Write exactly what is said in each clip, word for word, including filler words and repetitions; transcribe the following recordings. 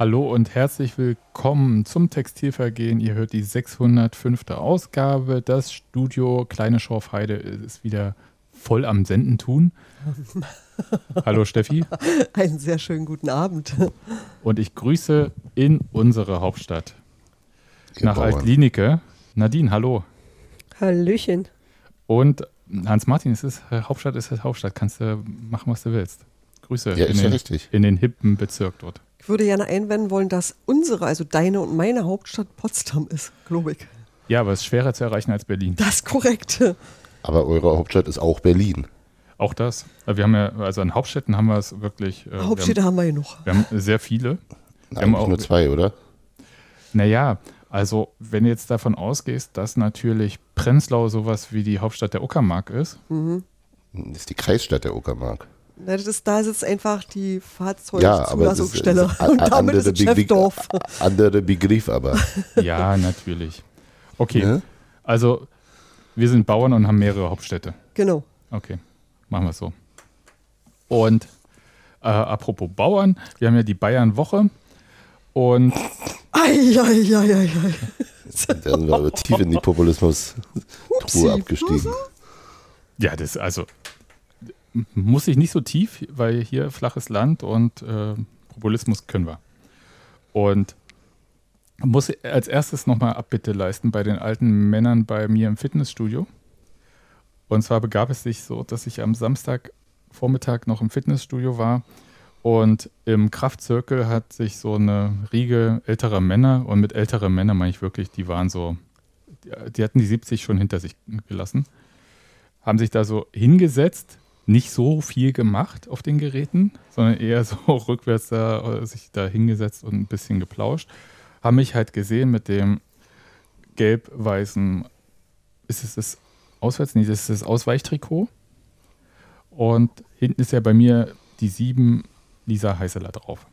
Hallo und herzlich willkommen zum Textilvergehen. Ihr hört die sechshundertfünfte Ausgabe. Das Studio Kleine Schorfheide ist wieder voll am Senden tun. Hallo Steffi. Einen sehr schönen guten Abend. Und ich grüße in unsere Hauptstadt. Ihr nach Bauern. Altlinike. Nadine, hallo. Hallöchen. Und Hans-Martin, es ist Hauptstadt, es ist Hauptstadt. Kannst du machen, was du willst. Grüße Ja, in, ist ja den, richtig. in den hippen Bezirk dort. Ich würde gerne einwenden wollen, dass unsere, also deine und meine Hauptstadt Potsdam ist, glaube ich. Ja, aber es ist schwerer zu erreichen als Berlin. Das ist korrekt. Aber eure Hauptstadt ist auch Berlin. Auch das. Wir haben ja, also an Hauptstädten haben wir es wirklich. Äh, Hauptstädte haben wir genug. Wir haben sehr viele. Wir haben Eigentlich auch, nur zwei, oder? Naja, also wenn du jetzt davon ausgehst, dass natürlich Prenzlau sowas wie die Hauptstadt der Uckermark ist. Mhm. Das ist die Kreisstadt der Uckermark. Na, das ist, da sitzt einfach die Ja, aber das ist, Fahrzeugsstelle. ist a- Und a- damit ist andere es Chefdorf. Begriff, andere Begriff aber. Ja, natürlich. Okay, Ne? also wir sind Bauern und haben mehrere Hauptstädte. Genau. Okay, machen wir es so. Und äh, apropos Bauern, wir haben ja die Bayern-Woche und Eieieiei. Da sind wir aber tief in die Populismus-Truhe abgestiegen. ja, das also muss ich nicht so tief, weil hier flaches Land und äh, Populismus können wir. Und muss als erstes nochmal Abbitte leisten bei den alten Männern bei mir im Fitnessstudio. Und zwar begab es sich so, dass ich am Samstagvormittag noch im Fitnessstudio war und im Kraftzirkel hat sich so eine Riege älterer Männer, und mit älteren Männern meine ich wirklich, die waren so, die hatten die siebzig schon hinter sich gelassen, haben sich da so hingesetzt, nicht so viel gemacht auf den Geräten, sondern eher so rückwärts da, sich da hingesetzt und ein bisschen geplauscht. Haben mich halt gesehen mit dem gelb-weißen, ist es das Auswärts? Nee, das ist das Ausweichtrikot. Und hinten ist ja bei mir die sieben Lisa Heißeler drauf.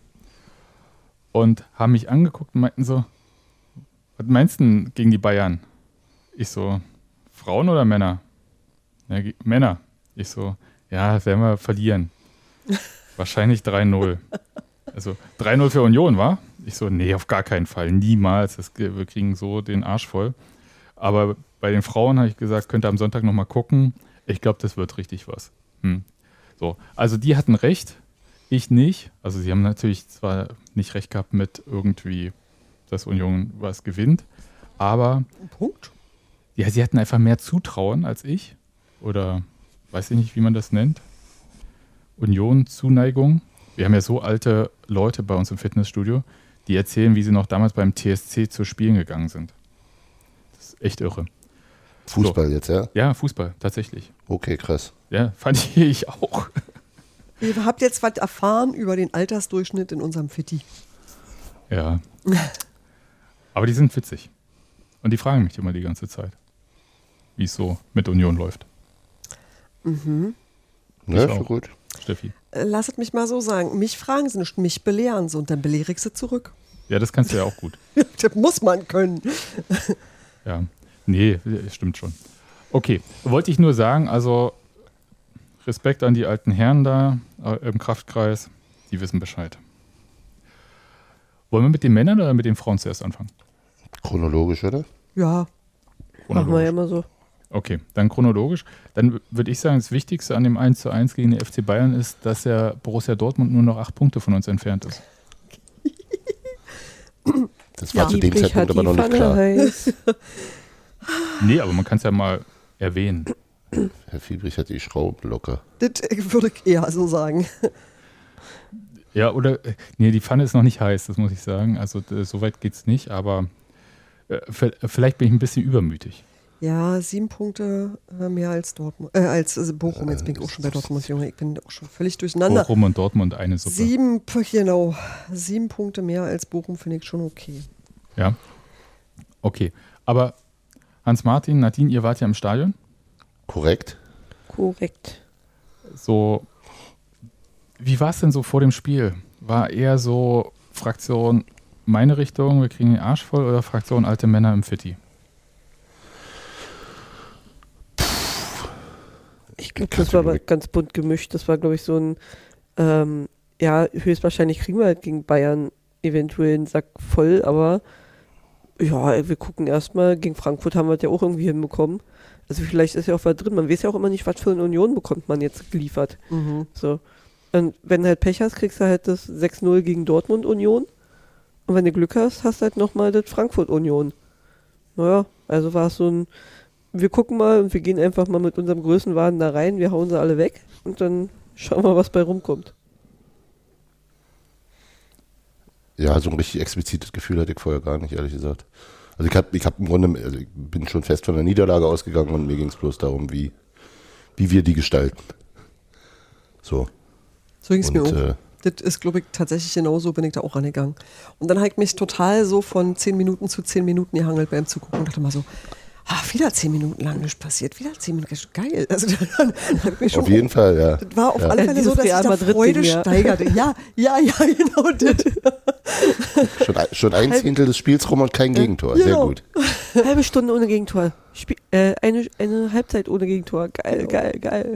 Und haben mich angeguckt und meinten so, was meinst du denn gegen die Bayern? Ich so, Frauen oder Männer? Ja, ge- Männer. Ich so, ja, das werden wir verlieren. Wahrscheinlich drei null. Also drei null für Union, war? Ich so, nee, auf gar keinen Fall. Niemals. Das, wir kriegen so den Arsch voll. Aber bei den Frauen habe ich gesagt, könnt ihr am Sonntag nochmal gucken. Ich glaube, das wird richtig was. Hm. So, also die hatten recht, ich nicht. Also sie haben natürlich zwar nicht recht gehabt mit irgendwie, dass Union was gewinnt, aber Punkt. ja, sie hatten einfach mehr Zutrauen als ich. Oder weiß ich nicht, wie man das nennt. Union, Zuneigung. Wir haben ja so alte Leute bei uns im Fitnessstudio, die erzählen, wie sie noch damals beim T S C zu Spielen gegangen sind. Das ist echt irre. Fußball So. jetzt, ja? Ja, Fußball, tatsächlich. Okay, krass. Ja, fand ich auch. Ihr habt jetzt was erfahren über den Altersdurchschnitt in unserem Fitti. Ja. Aber die sind witzig. Und die fragen mich immer die ganze Zeit, wie es so mit Union läuft. Mhm. Ja, Ich schon auch. gut. Steffi. Äh, Lasset mich mal so sagen. Mich fragen sie nicht, mich belehren sie und dann belehre ich sie zurück. Ja, das kannst du ja auch gut. Das muss man können. Ja. Nee, stimmt schon. Okay, wollte ich nur sagen, also Respekt an die alten Herren da äh, im Kraftkreis, die wissen Bescheid. Wollen wir mit den Männern oder mit den Frauen zuerst anfangen? Chronologisch, oder? Ja. Machen wir ja immer so. Okay, dann chronologisch. Dann würde ich sagen, das Wichtigste an dem eins zu eins gegen den F C Bayern ist, dass ja Borussia Dortmund nur noch acht Punkte von uns entfernt ist. Das war Ja. zu dem Dietrich Zeitpunkt hat aber noch die nicht Pfanne klar. heiß. Nee, aber man kann es ja mal erwähnen. Herr Fiebrich hat die Schrauben locker. Das würde ich eher so sagen. Ja, oder, äh, nee, die Pfanne ist noch nicht heiß, das muss ich sagen. Also äh, so weit geht es nicht, aber äh, v- vielleicht bin ich ein bisschen übermütig. Ja, sieben Punkte äh, mehr als Dortmund, äh, als äh, Bochum. Jetzt bin ich auch schon bei Dortmund, Junge. Ich bin auch schon völlig durcheinander. Bochum und Dortmund eine Suppe. Sieben, P- genau, sieben Punkte mehr als Bochum finde ich schon okay. Ja, okay. Aber Hans-Martin, Nadine, ihr wart ja im Stadion. Korrekt? Korrekt. So, wie war es denn so vor dem Spiel? War eher so Fraktion meine Richtung, wir kriegen den Arsch voll, oder Fraktion alte Männer im Fitti? Ich glaube, das war aber ganz bunt gemischt. Das war, glaube ich, so ein, ähm, ja, höchstwahrscheinlich kriegen wir halt gegen Bayern eventuell einen Sack voll, aber ja, wir gucken erstmal, gegen Frankfurt haben wir es ja auch irgendwie hinbekommen. Also vielleicht ist ja auch was drin, man weiß ja auch immer nicht, was für eine Union bekommt man jetzt geliefert. Mhm. So. Und wenn du halt Pech hast, kriegst du halt das sechs null gegen Dortmund Union. Und wenn du Glück hast, hast du halt nochmal das Frankfurt Union. Naja, also war es so ein, wir gucken mal und wir gehen einfach mal mit unserem Größenwagen da rein, wir hauen sie alle weg und dann schauen wir, was bei rumkommt. Ja, so ein richtig explizites Gefühl hatte ich vorher gar nicht, ehrlich gesagt. Also ich habe ich hab im Grunde, also ich bin schon fest von der Niederlage ausgegangen und mir ging es bloß darum, wie, wie wir die gestalten. So. So ging es mir Und, auch. äh, Das ist, glaube ich, tatsächlich genauso, bin ich da auch rangegangen. Und dann habe ich mich total so von zehn Minuten zu zehn Minuten gehangelt beim Zugucken und dachte mal so, ah, wieder zehn Minuten lang nichts passiert, wieder zehn Minuten, das ist geil. Also dann, dann hab ich mich schon auf jeden auch, Fall, ja. Das war auf ja. alle Ja, Fälle dieses so, dass Real ich da Madrid-Ding, Freude ja. steigerte. Ja, ja, ja, genau das. Schon, ein- schon ein Zehntel des Spiels rum und kein Gegentor. Sehr Genau. gut. Halbe Stunde ohne Gegentor. Spiel, äh, eine, eine Halbzeit ohne Gegentor. Geil, Genau. geil, geil.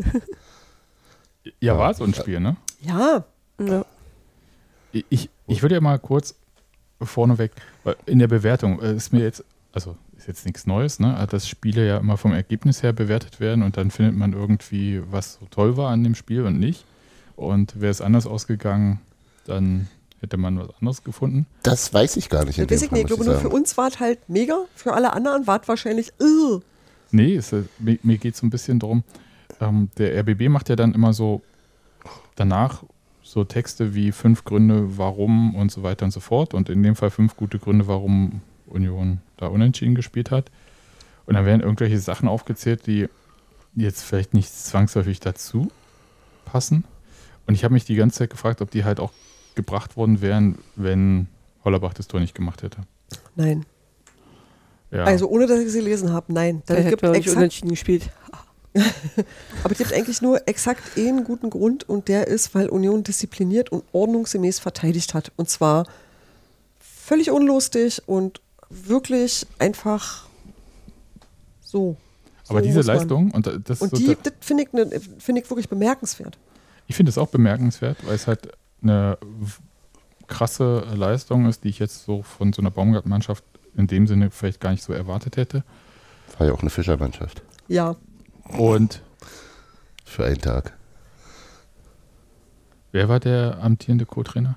Ja, war so ein Spiel, ne? Ja, Ja. Ich, ich würde ja mal kurz vorneweg, weil in der Bewertung äh, ist mir jetzt, also ist jetzt nichts Neues, ne? Dass Spiele ja immer vom Ergebnis her bewertet werden und dann findet man irgendwie, was so toll war an dem Spiel und nicht. Und wäre es anders ausgegangen, dann hätte man was anderes gefunden. Das weiß ich gar nicht. in das weiß dem ich Fall, nicht. Ich muss glaube, nur für sagen. uns war es halt mega, für alle anderen war es wahrscheinlich, uh. Nee, es, äh, mir, mir geht es so ein bisschen darum, ähm, der R B B macht ja dann immer so danach so Texte wie fünf Gründe, warum und so weiter und so fort. Und in dem Fall fünf gute Gründe, warum Union da unentschieden gespielt hat. Und dann werden irgendwelche Sachen aufgezählt, die jetzt vielleicht nicht zwangsläufig dazu passen. Und ich habe mich die ganze Zeit gefragt, ob die halt auch gebracht worden wären, wenn Hollerbach das Tor nicht gemacht hätte. Nein. Ja. Also ohne, dass ich sie gelesen habe, nein. Da Dann hätten gibt wir nicht exakt, unentschieden gespielt. aber es gibt eigentlich nur exakt einen guten Grund und der ist, weil Union diszipliniert und ordnungsgemäß verteidigt hat. Und zwar völlig unlustig und wirklich einfach so. Aber so diese muss man. Leistung, und das Und so die, da- das finde ich, ne, find ich wirklich bemerkenswert. ich finde es auch bemerkenswert, weil es halt eine w- krasse Leistung ist, die ich jetzt so von so einer Baumgart-Mannschaft in dem Sinne vielleicht gar nicht so erwartet hätte. War ja auch eine Fischermannschaft. Ja. Und Für einen Tag. wer war der amtierende Co-Trainer?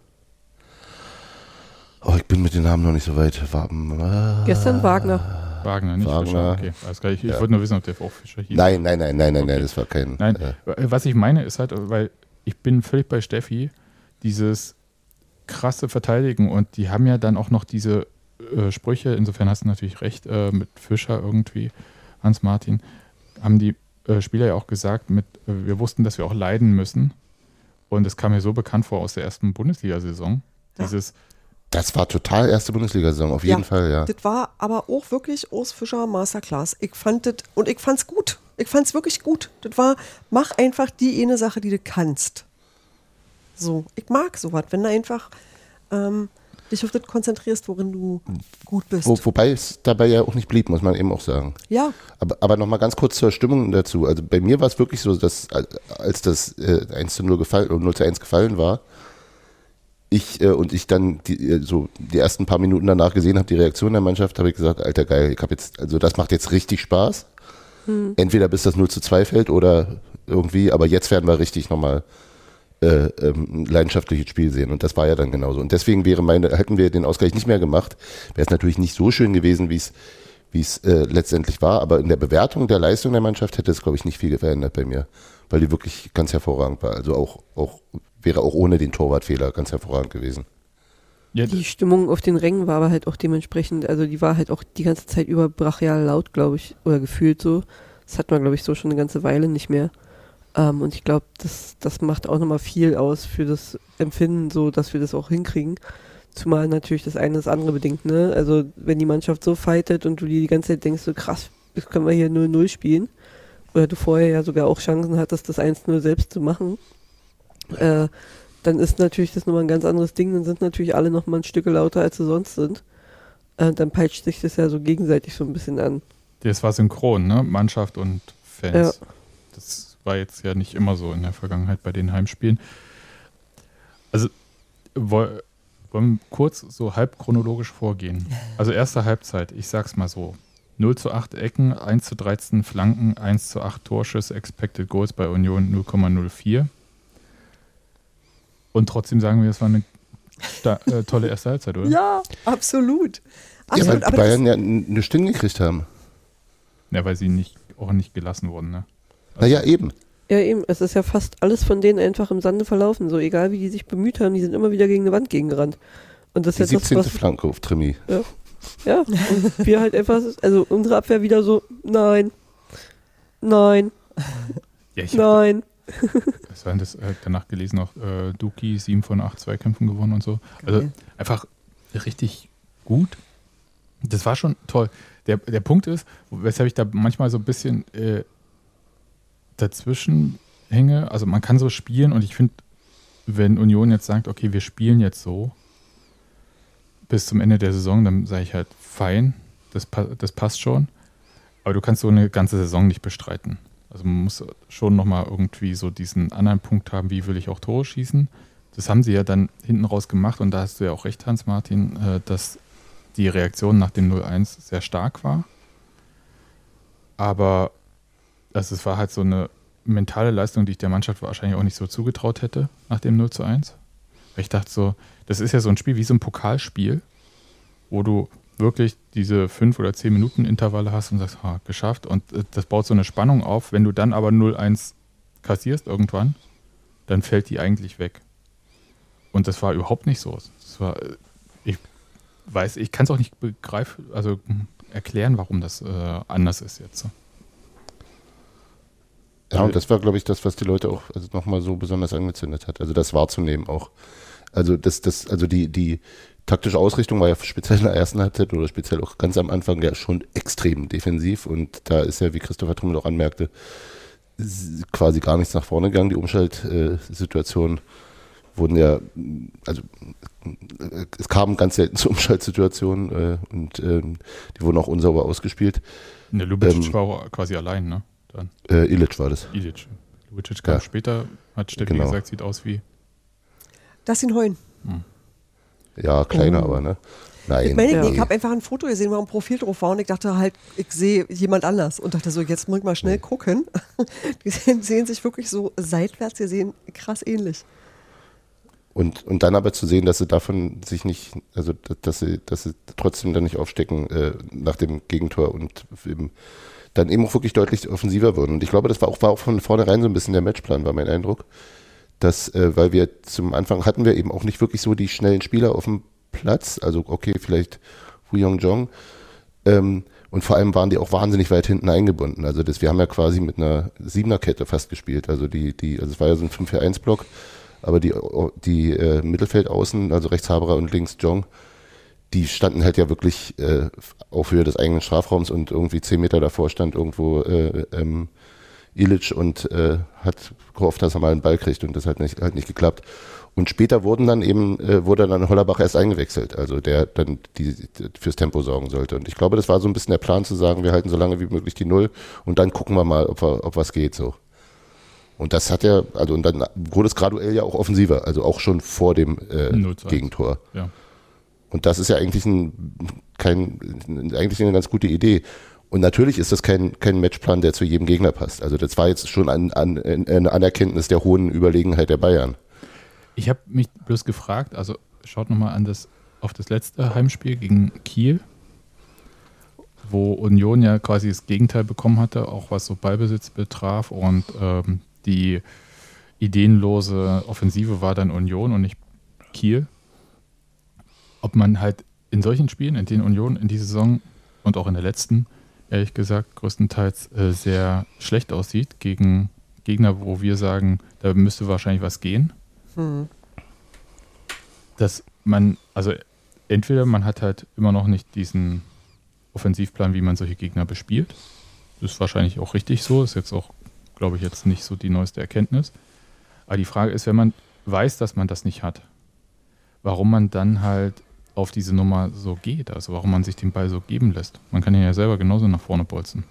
Oh, ich bin mit den Namen noch nicht so weit. War, Gestern Wagner. Wagner, nicht Wagner. Fischer. Okay, alles klar. Ich, ich Ja. wollte nur wissen, ob der auch Fischer hieß. Nein, nein, nein, nein, nein, Okay. nein, das war kein. Nein, Äh, was ich meine ist halt, weil ich bin völlig bei Steffi, dieses krasse Verteidigen und die haben ja dann auch noch diese äh, Sprüche, insofern hast du natürlich recht, äh, mit Fischer irgendwie, Hans-Martin, haben die äh, Spieler ja auch gesagt, mit, äh, wir wussten, dass wir auch leiden müssen und es kam mir so bekannt vor aus der ersten Bundesliga-Saison, Ja. dieses, das war total erste Bundesliga-Saison, auf jeden Ja. Fall, ja. Das war aber auch wirklich Urs Fischer Masterclass. Ich fand das, und ich fand's gut. Ich fand's wirklich gut. Das war, mach einfach die eine Sache, die du kannst. So, ich mag sowas, wenn du einfach ähm, dich auf das konzentrierst, worin du gut bist. Wo, wobei es dabei ja auch nicht blieb, muss man eben auch sagen. Ja, Aber, aber nochmal ganz kurz zur Stimmung dazu. Also bei mir war es wirklich so, dass als das äh, eins zu null gefallen oder null zu eins gefallen war, ich äh, und ich dann die, äh, so die ersten paar Minuten danach gesehen habe, die Reaktion der Mannschaft, habe ich gesagt, Alter geil, ich habe jetzt, also das macht jetzt richtig Spaß. Hm. Entweder bis das null zu zwei fällt oder irgendwie, aber jetzt werden wir richtig nochmal äh, ähm, ein leidenschaftliches Spiel sehen. Und das war ja dann genauso. Und deswegen wäre meine, hätten wir den Ausgleich nicht mehr gemacht, wäre es natürlich nicht so schön gewesen, wie es wie es äh, letztendlich war, aber in der Bewertung der Leistung der Mannschaft hätte es, glaube ich, nicht viel verändert bei mir, weil die wirklich ganz hervorragend war. Also auch, auch wäre auch ohne den Torwartfehler ganz hervorragend gewesen. ja, Die Stimmung auf den Rängen war aber halt auch dementsprechend, also die war halt auch die ganze Zeit über brachial laut, glaube ich, oder gefühlt so. Das hat man, glaube ich, so schon eine ganze Weile nicht mehr. Ähm, und ich glaube, das, das macht auch nochmal viel aus für das Empfinden, so dass wir das auch hinkriegen. Zumal natürlich das eine das andere bedingt, ne? Also wenn die Mannschaft so fightet und du dir die ganze Zeit denkst, so krass, jetzt können wir hier null null spielen, oder du vorher ja sogar auch Chancen hattest, das eins null selbst zu machen, äh, dann ist natürlich das nochmal ein ganz anderes Ding, dann sind natürlich alle nochmal ein Stück lauter, als sie sonst sind. Äh, dann peitscht sich das ja so gegenseitig so ein bisschen an. das war synchron, ne? Mannschaft und Fans. Ja. Das war jetzt ja nicht immer so in der Vergangenheit bei den Heimspielen. Also, wo, wollen wir kurz so halb chronologisch vorgehen. Also erste Halbzeit, ich sag's mal so. null zu acht Ecken, eins zu dreizehn Flanken, eins zu acht Torschüsse, Expected Goals bei Union null Komma null vier. Und trotzdem sagen wir, es war eine sta- äh, tolle erste Halbzeit, oder? Ja, absolut. Ja, weil absolut. die aber Bayern das, ja nichts hingekriegt haben. Ja, weil sie nicht, auch nicht gelassen wurden, ne? Naja, eben. Ja, eben. Es ist ja fast alles von denen einfach im Sande verlaufen. So egal, wie die sich bemüht haben, die sind immer wieder gegen eine Wand gegengerannt. Und das Die ist jetzt das, siebzehnte was... Flanke auf Trimi. Ja. Ja, und wir halt einfach, also unsere Abwehr wieder so, nein, nein, Ja, ich nein. Was war denn das? Äh, danach gelesen noch, äh, Duki, sieben von acht Zweikämpfen gewonnen und so. Also Geil. einfach richtig gut. Das war schon toll. Der, der Punkt ist, weshalb ich da manchmal so ein bisschen äh, dazwischen hänge, also man kann so spielen und ich finde, wenn Union jetzt sagt, okay, wir spielen jetzt so bis zum Ende der Saison, dann sage ich halt, fein, das, pa- das passt schon. Aber du kannst so eine ganze Saison nicht bestreiten. Also man muss schon nochmal irgendwie so diesen anderen Punkt haben, wie will ich auch Tore schießen. Das haben sie ja dann hinten raus gemacht und da hast du ja auch recht, Hans-Martin, äh, dass die Reaktion nach dem null eins sehr stark war. Aber also es war halt so eine mentale Leistung, die ich der Mannschaft wahrscheinlich auch nicht so zugetraut hätte nach dem null zu eins. Weil ich dachte so, das ist ja so ein Spiel wie so ein Pokalspiel, wo du wirklich diese fünf oder zehn Minuten Intervalle hast und sagst, ha, geschafft. Und äh, das baut so eine Spannung auf. Wenn du dann aber null eins kassierst irgendwann, dann fällt die eigentlich weg. Und das war überhaupt nicht so. Das war, äh, ich weiß, ich kann es auch nicht begreifen, also hm, erklären, warum das äh, anders ist jetzt. Ja, und das war, glaube ich, das, was die Leute auch also nochmal so besonders angezündet hat. Also das wahrzunehmen auch. Also das, das, also die, die taktische Ausrichtung war ja speziell in der ersten Halbzeit oder speziell auch ganz am Anfang ja schon extrem defensiv. Und da ist ja, wie Christopher Trimmel auch anmerkte, s- quasi gar nichts nach vorne gegangen. Die Umschaltsituationen wurden ja, also äh, es kam ganz selten zu Umschaltsituationen äh, und ähm, die wurden auch unsauber ausgespielt. Ne, Lubicic Ähm, war auch quasi allein, ne? Dann Äh, Ilic war das. Ilic. Lubicic kam Ja. später, hat Steffi Genau. gesagt, sieht aus wie. das sind Heuen. Ja, kleiner, Oh. aber ne? Nein. Ich meine, Ja. ich habe einfach ein Foto gesehen, wo ein Profil drauf war und ich dachte halt, ich sehe jemand anders und dachte so, jetzt muss ich mal schnell gucken. Die sehen, sehen sich wirklich so seitwärts gesehen krass ähnlich. Und, und dann aber zu sehen, dass sie davon sich nicht, also dass sie, dass sie trotzdem dann nicht aufstecken äh, nach dem Gegentor und eben dann eben auch wirklich deutlich offensiver wurden. Und ich glaube, das war auch, war auch von vornherein so ein bisschen der Matchplan, war mein Eindruck. Dass, äh, weil wir zum Anfang hatten wir eben auch nicht wirklich so die schnellen Spieler auf dem Platz, also okay, vielleicht Wu Yongjong. Ähm, und vor allem waren die auch wahnsinnig weit hinten eingebunden. Also das, wir haben ja quasi mit einer Siebener-Kette fast gespielt. Also die, die, also es war ja so ein fünf vier eins Block, aber die, die äh, Mittelfeldaußen, also rechts Haberer und links Jong, die standen halt ja wirklich äh, auf Höhe des eigenen Strafraums und irgendwie zehn Meter davor stand irgendwo äh, ähm, Ilic und äh, hat gehofft, dass er mal einen Ball kriegt und das hat nicht, halt nicht geklappt. Und später wurden dann eben, äh, wurde dann Hollerbach erst eingewechselt, also der dann die, die fürs Tempo sorgen sollte. Und ich glaube, das war so ein bisschen der Plan zu sagen, wir halten so lange wie möglich die Null und dann gucken wir mal, ob, wir, ob was geht so. Und das hat ja, also und dann wurde es graduell ja auch offensiver, also auch schon vor dem äh, null zu eins. Gegentor. Ja. Und das ist ja eigentlich ein, kein, eigentlich eine ganz gute Idee. Und natürlich ist das kein, kein Matchplan, der zu jedem Gegner passt. Also das war jetzt schon ein, ein, eine Anerkenntnis der hohen Überlegenheit der Bayern. Ich habe mich bloß gefragt, also schaut nochmal an das, auf das letzte Heimspiel gegen Kiel, wo Union ja quasi das Gegenteil bekommen hatte, auch was so Ballbesitz betraf und ähm, die ideenlose Offensive war dann Union und nicht Kiel. Ob man halt in solchen Spielen, in denen Union in dieser Saison und auch in der letzten, ehrlich gesagt, größtenteils äh, sehr schlecht aussieht gegen Gegner, wo wir sagen, da müsste wahrscheinlich was gehen. Hm. Dass man, also entweder man hat halt immer noch nicht diesen Offensivplan, wie man solche Gegner bespielt. Das ist wahrscheinlich auch richtig so, ist jetzt auch, glaube ich, jetzt nicht so die neueste Erkenntnis. Aber die Frage ist, wenn man weiß, dass man das nicht hat, warum man dann halt auf diese Nummer so geht, also warum man sich den Ball so geben lässt. Man kann ihn ja selber genauso nach vorne bolzen.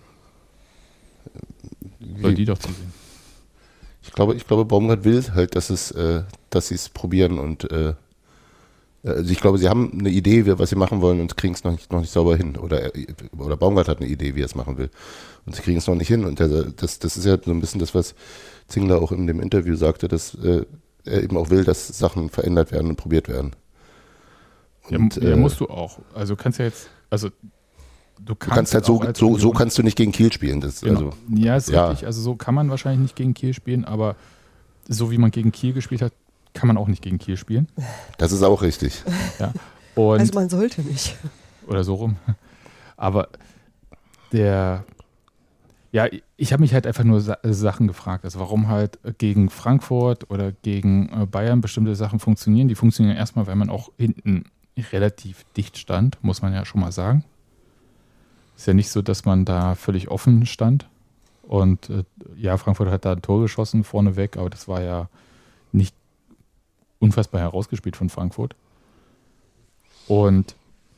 Soll die doch zu sehen. Ich glaube, ich glaube, Baumgart will halt, dass es, äh, dass sie es probieren und äh, Also ich glaube, sie haben eine Idee, wie- was sie machen wollen und kriegen es noch nicht, noch nicht sauber hin. Oder, oder Baumgart hat eine Idee, wie er es machen will. Und sie kriegen es noch nicht hin. Und der, das, das ist ja so ein bisschen das, was Zingler auch in dem Interview sagte, dass äh, er eben auch will, dass Sachen verändert werden und probiert werden. Und, ja, ja, äh, musst du auch. Also kannst ja jetzt, also du kannst, du kannst halt so, auch als so, so Union- kannst du nicht gegen Kiel spielen. Das, Genau. also, ja, ist ja. richtig. Also so kann man wahrscheinlich nicht gegen Kiel spielen, aber so wie man gegen Kiel gespielt hat, kann man auch nicht gegen Kiel spielen. das ist auch richtig. Ja. Und, Also man sollte nicht. oder so rum. Aber der, ja, ich habe mich halt einfach nur Sa Sachen gefragt. Also warum halt gegen Frankfurt oder gegen äh, Bayern bestimmte Sachen funktionieren. Die funktionieren erstmal, weil man auch hinten relativ dicht stand, muss man ja schon mal sagen. Ist ja nicht so, dass man da völlig offen stand. Und äh, ja, Frankfurt hat da ein Tor geschossen vorneweg, aber das war ja nicht unfassbar herausgespielt von Frankfurt. Und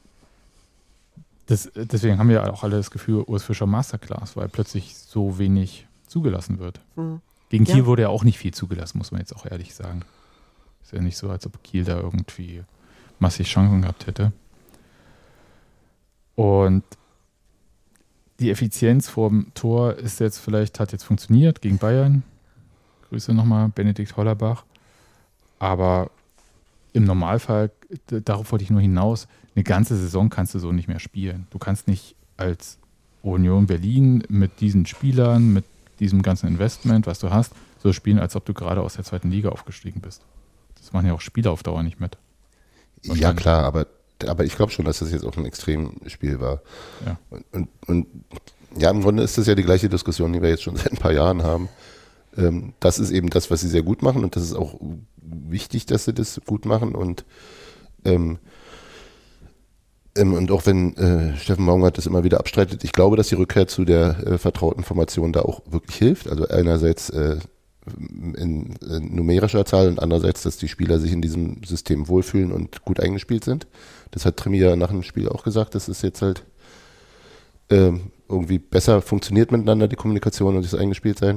das, deswegen haben wir auch alle das Gefühl, Urs Fischer Masterclass, weil plötzlich so wenig zugelassen wird. Hm. Gegen Kiel Ja. wurde ja auch nicht viel zugelassen, muss man jetzt auch ehrlich sagen. Ist ja nicht so, als ob Kiel da irgendwie massig Chancen gehabt hätte. Und die Effizienz vorm Tor ist jetzt vielleicht, hat jetzt funktioniert gegen Bayern. Grüße nochmal, Benedikt Hollerbach. Aber im Normalfall, d- darauf wollte ich nur hinaus, eine ganze Saison kannst du so nicht mehr spielen. Du kannst nicht als Union Berlin mit diesen Spielern, mit diesem ganzen Investment, was du hast, so spielen, als ob du gerade aus der zweiten Liga aufgestiegen bist. Das machen ja auch Spieler auf Dauer nicht mit. Und Ja, dann- klar, aber, aber ich glaube schon, dass das jetzt auch ein Extremspiel war. Ja. Und, und, und ja, im Grunde ist das ja die gleiche Diskussion, die wir jetzt schon seit ein paar Jahren haben. Ähm, das ist eben das, was sie sehr gut machen und das ist auch wichtig, dass sie das gut machen und ähm, ähm, und auch wenn äh, Steffen Baumgart das immer wieder abstreitet, ich glaube, dass die Rückkehr zu der äh, vertrauten Formation da auch wirklich hilft. Also einerseits äh, in, in numerischer Zahl und andererseits, dass die Spieler sich in diesem System wohlfühlen und gut eingespielt sind. Das hat Trimi ja nach dem Spiel auch gesagt, dass es jetzt halt ähm, irgendwie besser funktioniert miteinander, die Kommunikation und das Eingespieltsein.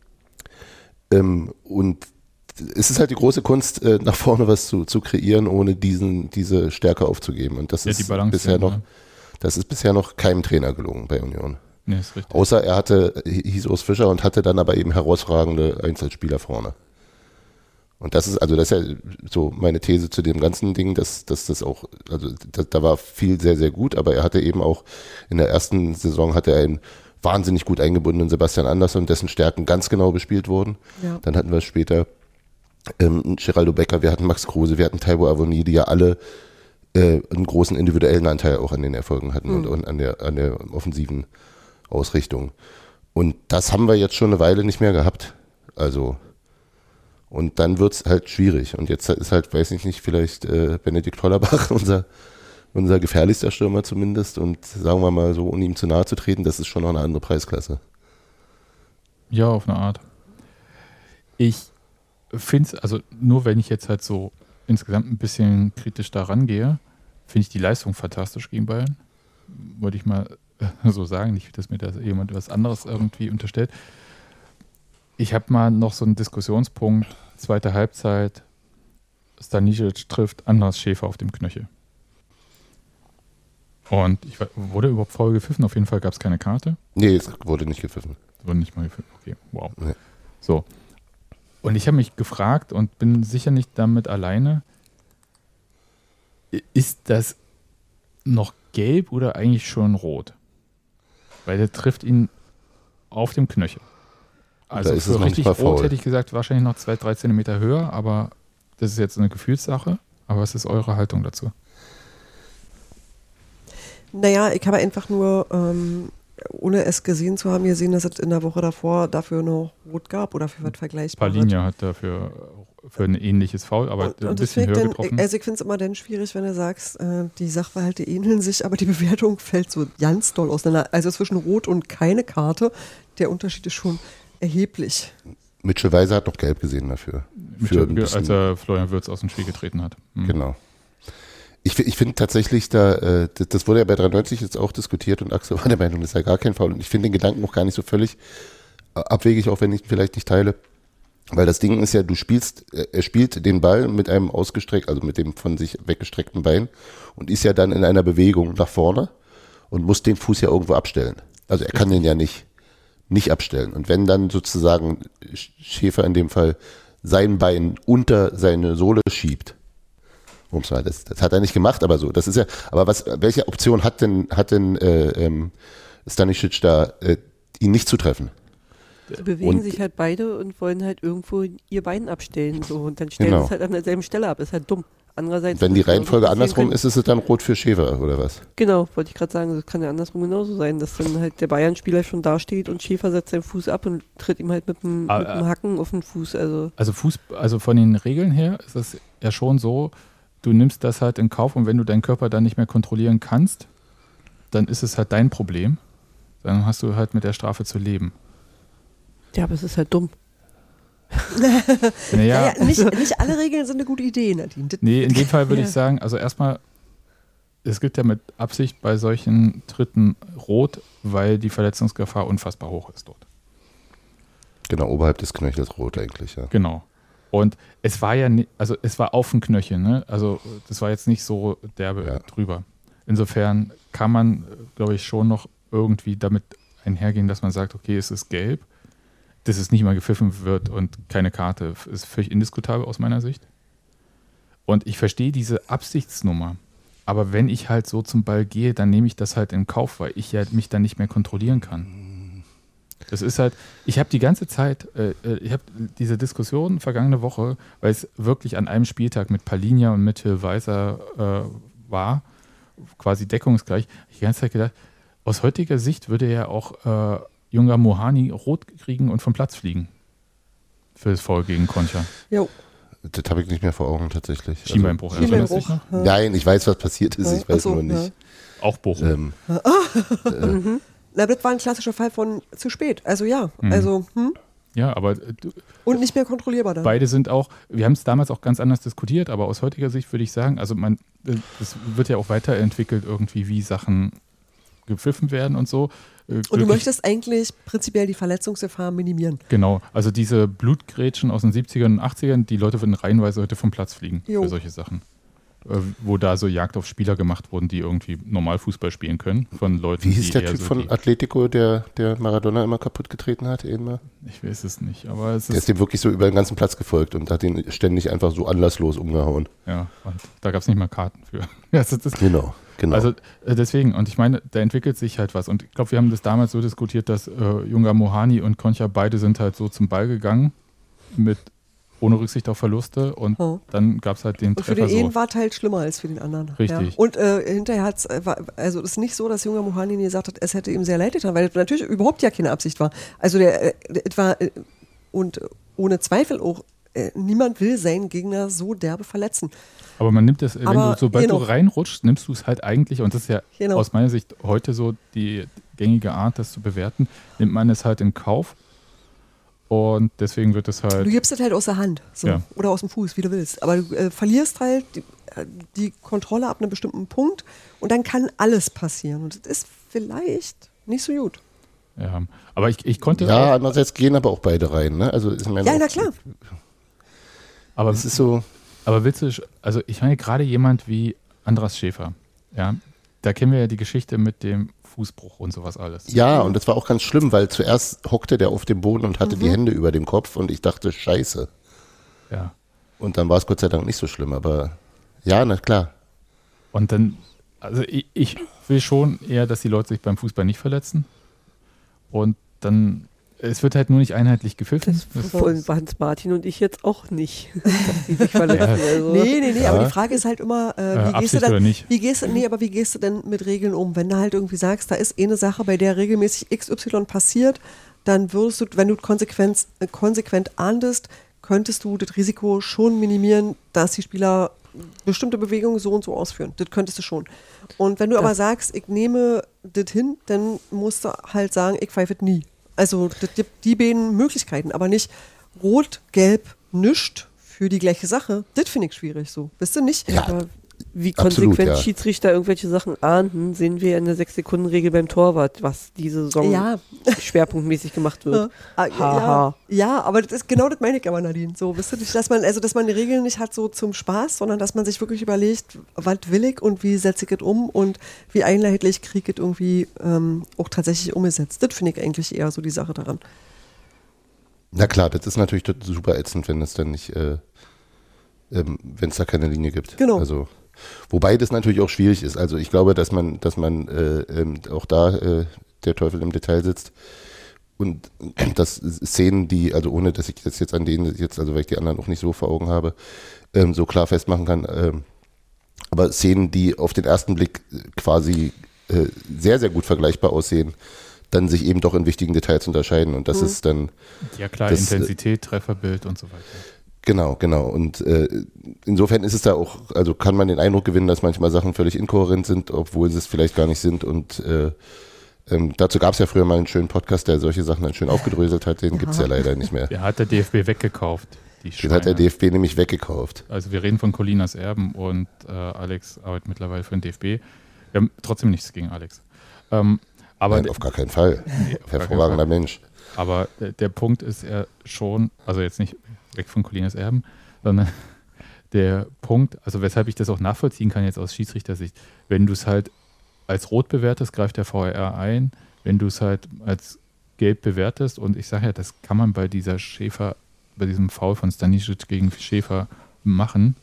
Ähm, und es ist halt die große Kunst, äh, nach vorne was zu, zu kreieren, ohne diesen, diese Stärke aufzugeben. Und das Ja, ist die Balance, bisher ja, noch, ne? das ist bisher noch keinem Trainer gelungen bei Union. Nee, ist richtig. Außer er hatte, hieß Urs Fischer und hatte dann aber eben herausragende Einzelspieler vorne. Und das ist, also das ist ja so meine These zu dem ganzen Ding, dass, dass das auch, also da, da war viel sehr, sehr gut, aber er hatte eben auch, in der ersten Saison hatte er einen wahnsinnig gut eingebundenen Sebastian Andersson, dessen Stärken ganz genau bespielt wurden. Ja. Dann hatten wir später ähm, Geraldo Becker, wir hatten Max Kruse, wir hatten Taiwo Avoni, die ja alle äh, einen großen individuellen Anteil auch an den Erfolgen hatten Mhm. und, und an der, an der offensiven Ausrichtung. Und das haben wir jetzt schon eine Weile nicht mehr gehabt. Also, und dann wird es halt schwierig. Und jetzt ist halt, weiß ich nicht, vielleicht äh, Benedikt Hollerbach unser, unser gefährlichster Stürmer zumindest. Und sagen wir mal so, um ihm zu nahe zu treten, das ist schon noch eine andere Preisklasse. Ja, auf eine Art. Ich finde es, also nur wenn ich jetzt halt so insgesamt ein bisschen kritisch da rangehe, finde ich die Leistung fantastisch gegen Bayern. Wollte ich mal äh, so sagen, nicht, dass mir da jemand was anderes irgendwie unterstellt. Ich habe mal noch so einen Diskussionspunkt, zweite Halbzeit, Stanisic trifft Andras Schäfer auf dem Knöchel. Und ich, wurde überhaupt faul gepfiffen? Auf jeden Fall gab es keine Karte. Nee, es wurde nicht gepfiffen. Wurde nicht mal gepfiffen. Okay, wow. Nee. So. Und ich habe mich gefragt und bin sicher nicht damit alleine, ist das noch gelb oder eigentlich schon rot? Weil der trifft ihn auf dem Knöchel. Also Da ist es für noch nicht richtig mal rot faul. hätte ich gesagt, wahrscheinlich noch zwei, drei Zentimeter höher, aber das ist jetzt eine Gefühlssache. Aber was ist eure Haltung dazu? Naja, ich habe einfach nur, ähm, ohne es gesehen zu haben, gesehen, dass es in der Woche davor dafür noch Rot gab oder für was Vergleichbares. Palinia hat dafür für ein ähnliches Foul, aber Und, ein und das bisschen find höher ich getroffen. dann, also ich finde es immer dann schwierig, wenn du sagst, äh, die Sachverhalte ähneln sich, aber die Bewertung fällt so ganz doll auseinander. Also zwischen Rot und keine Karte, der Unterschied ist schon erheblich. Mitchell Weiser hat noch gelb gesehen dafür. Für ein bisschen- als er Florian Wirtz aus dem Spiel getreten hat. Hm. Genau. Ich, fi- ich finde tatsächlich, da, äh, das, das wurde ja bei dreiundneunzig jetzt auch diskutiert und Axel war der Meinung, das sei gar kein Foul. Und ich finde den Gedanken auch gar nicht so völlig äh, abwegig, auch wenn ich ihn vielleicht nicht teile. Weil das Ding ist ja, du spielst, er spielt den Ball mit einem ausgestreckt, also mit dem von sich weggestreckten Bein und ist ja dann in einer Bewegung nach vorne und muss den Fuß ja irgendwo abstellen. Also er kann den ja nicht, nicht abstellen. Und wenn dann sozusagen Schäfer in dem Fall sein Bein unter seine Sohle schiebt, um's mal, das, das hat er nicht gemacht, aber so, das ist ja, aber was, welche Option hat denn, hat denn äh, ähm, Stanisic da, äh, ihn nicht zu treffen? Die bewegen Und- sich halt beide und wollen halt irgendwo ihr Bein abstellen. So. Und dann stellen Genau. sie es halt an derselben Stelle ab. Ist halt dumm. Andererseits. Wenn die muss man Reihenfolge auch sehen andersrum können- ist, ist es dann rot für Schäfer, oder was? Genau, wollte ich gerade sagen, das kann ja andersrum genauso sein, dass dann halt der Bayern-Spieler schon dasteht und Schäfer setzt seinen Fuß ab und tritt ihm halt mit dem, Ah, mit dem Hacken auf den Fuß. Also Also Fuß, also von den Regeln her ist es ja schon so, du nimmst das halt in Kauf und wenn du deinen Körper dann nicht mehr kontrollieren kannst, dann ist es halt dein Problem. Dann hast du halt mit der Strafe zu leben. ja, aber es ist halt dumm. Naja, Naja, nicht, nicht alle Regeln sind eine gute Idee, Nadine. Das, nee, in dem Fall würde Ja. ich sagen, also erstmal, es gibt ja mit Absicht bei solchen Tritten rot, weil die Verletzungsgefahr unfassbar hoch ist dort. Genau, oberhalb des Knöchels rot eigentlich, ja. Genau. Und es war ja, ni- also es war auf dem Knöchel, ne? Also das war jetzt nicht so derbe Ja. drüber. Insofern kann man, glaube ich, schon noch irgendwie damit einhergehen, dass man sagt, okay, es ist gelb, dass es nicht mal gepfiffen wird und keine Karte, ist völlig indiskutabel aus meiner Sicht. Und ich verstehe diese Absichtsnummer. Aber wenn ich halt so zum Ball gehe, dann nehme ich das halt in Kauf, weil ich ja mich dann nicht mehr kontrollieren kann. Das ist halt, ich habe die ganze Zeit, äh, äh, ich habe diese Diskussion vergangene Woche, weil es wirklich an einem Spieltag mit Palinja und mit Till Weiser äh, war, quasi deckungsgleich, ich die ganze Zeit gedacht, aus heutiger Sicht würde ja auch äh, junger Mohani rot kriegen und vom Platz fliegen. Für das Foul gegen Concha. jo, Das habe ich nicht mehr vor Augen tatsächlich. Schienbeinbruch. Schienbeinbruch. erinnerst du dich noch? Also, nein, ich weiß, was passiert ist, Ja, ich weiß ach so, nur nicht. Auch Bochum. Ähm, na, das war ein klassischer Fall von zu spät. Also ja, Mhm. also hm? Ja, aber äh, du, und nicht mehr kontrollierbar dann. beide sind auch, wir haben es damals auch ganz anders diskutiert, aber aus heutiger Sicht würde ich sagen, also man, äh, das wird ja auch weiterentwickelt irgendwie, wie Sachen gepfiffen werden und so. Äh, Und du glücklich- möchtest eigentlich prinzipiell die Verletzungsgefahr minimieren. Genau, also diese Blutgrätschen aus den siebzigern und achtzigern, die Leute würden reihenweise heute vom Platz fliegen Jo. für solche Sachen. Äh, wo da so Jagd auf Spieler gemacht wurden, die irgendwie normal Fußball spielen können, von Leuten, wie hieß die der eher Typ so von die, Atletico, der, der Maradona immer kaputt getreten hat? Immer? ich weiß es nicht, aber es Der ist ist, dem wirklich so über den ganzen Platz gefolgt und hat ihn ständig einfach so anlasslos umgehauen. ja, und da gab es nicht mal Karten für. Ja, das ist, Genau, genau. Also äh, deswegen, und ich meine, da entwickelt sich halt was. Und ich glaube, wir haben das damals so diskutiert, dass äh, Junger Mohani und Concha beide sind halt so zum Ball gegangen, mit ohne Rücksicht auf Verluste. Und Hm. dann gab es halt den Und für Treffer den einen so. war es halt schlimmer als für den anderen. Richtig. Ja. Und äh, hinterher hat es, also es ist nicht so, dass junger Mohani gesagt hat, es hätte ihm sehr leid getan, weil das natürlich überhaupt ja keine Absicht war. Also der, äh, es war, äh, und ohne Zweifel auch, äh, niemand will seinen Gegner so derbe verletzen. Aber man nimmt das, wenn Aber du, sobald genau. du reinrutschst, nimmst du es halt eigentlich, und das ist ja Genau. aus meiner Sicht heute so die gängige Art, das zu bewerten, nimmt man es halt in Kauf. Und deswegen wird es Du halt. gibst es halt aus der Hand so. Ja. Oder aus dem Fuß, wie du willst. Aber du äh, verlierst halt die, äh, die Kontrolle ab einem bestimmten Punkt und dann kann alles passieren. Und das ist vielleicht nicht so gut. Ja, aber ich, ich konnte. ja, auch, andererseits gehen aber auch beide rein. Ne? Also, ich meine, Ja, auch- na klar. aber Es ist so, Aber willst du, also ich meine gerade jemand wie Andras Schäfer, ja, da kennen wir ja die Geschichte mit dem Fußbruch und sowas alles. ja, und das war auch ganz schlimm, weil zuerst hockte der auf dem Boden und hatte die Hände über dem Kopf und ich dachte, scheiße. Ja. Und dann war es Gott sei Dank nicht so schlimm, aber ja, na klar. Und dann, also ich, ich will schon eher, dass die Leute sich beim Fußball nicht verletzen. Und dann, es wird halt nur nicht einheitlich gepfiffen. Das wollen Hans Martin und ich jetzt auch nicht, dass die sich verletzen. Also. Nee, nee, nee, Ja. aber die Frage ist halt immer, äh, Äh, wie gehst du Absicht dann, oder nicht? wie gehst du, nee, aber wie gehst du denn mit Regeln um? Wenn du halt irgendwie sagst, da ist eine Sache, bei der regelmäßig X Y passiert, dann würdest du, wenn du konsequent, äh, konsequent ahndest, könntest du das Risiko schon minimieren, dass die Spieler bestimmte Bewegungen so und so ausführen. Das könntest du schon. Und wenn du aber sagst, ich nehme das hin, dann musst du halt sagen, ich pfeife es nie. Also das gibt die beiden Möglichkeiten, aber nicht rot, gelb, nischt für die gleiche Sache. Das finde ich schwierig so. Wisst ihr nicht? Ja, Aber wie Absolut, konsequent ja. Schiedsrichter irgendwelche Sachen ahnden, sehen wir in der sechs-Sekunden-Regel beim Torwart, was diese Saison Ja. schwerpunktmäßig gemacht wird. Ah, ja, Haha. ja, ja, aber das ist genau das meine ich aber, Nadine. So, wisst ihr nicht, dass man, also dass man die Regeln nicht hat so zum Spaß, sondern dass man sich wirklich überlegt, was will ich und wie setze ich es um und wie einheitlich kriege ich es irgendwie ähm, auch tatsächlich umgesetzt. Das finde ich eigentlich eher so die Sache daran. Na klar, das ist natürlich super ätzend, wenn es dann nicht, äh, ähm, wenn es da keine Linie gibt. Genau. Also, wobei das natürlich auch schwierig ist. Also ich glaube, dass man, dass man äh, ähm, auch da äh, der Teufel im Detail sitzt und dass Szenen, die, also ohne, dass ich das jetzt an denen jetzt, also weil ich die anderen auch nicht so vor Augen habe, ähm, so klar festmachen kann, ähm, aber Szenen, die auf den ersten Blick quasi äh, sehr, sehr gut vergleichbar aussehen, dann sich eben doch in wichtigen Details unterscheiden und das Mhm. ist dann Ja klar, Das, Intensität, Trefferbild und so weiter. Genau, genau. Und äh, insofern ist es da auch, also kann man den Eindruck gewinnen, dass manchmal Sachen völlig inkohärent sind, obwohl sie es vielleicht gar nicht sind. Und äh, ähm, dazu gab es ja früher mal einen schönen Podcast, der solche Sachen dann schön aufgedröselt hat. Den gibt es ja leider nicht mehr. Der hat der D F B weggekauft. Die Den hat der Schweine. D F B nämlich weggekauft. Also wir reden von Colinas Erben und äh, Alex arbeitet mittlerweile für den D F B. Wir haben trotzdem nichts gegen Alex. Ähm, aber Nein, auf gar keinen Fall. Nee, auf gar keinen Hervorragender Fall. Mensch. Aber der, der Punkt ist ja schon, also jetzt nicht weg von Colinas Erben, sondern der Punkt, also weshalb ich das auch nachvollziehen kann jetzt aus Schiedsrichtersicht, wenn du es halt als rot bewertest, greift der V A R ein, wenn du es halt als gelb bewertest und ich sage ja, das kann man bei dieser Schäfer, bei diesem Foul von Stanisic gegen Schäfer machen,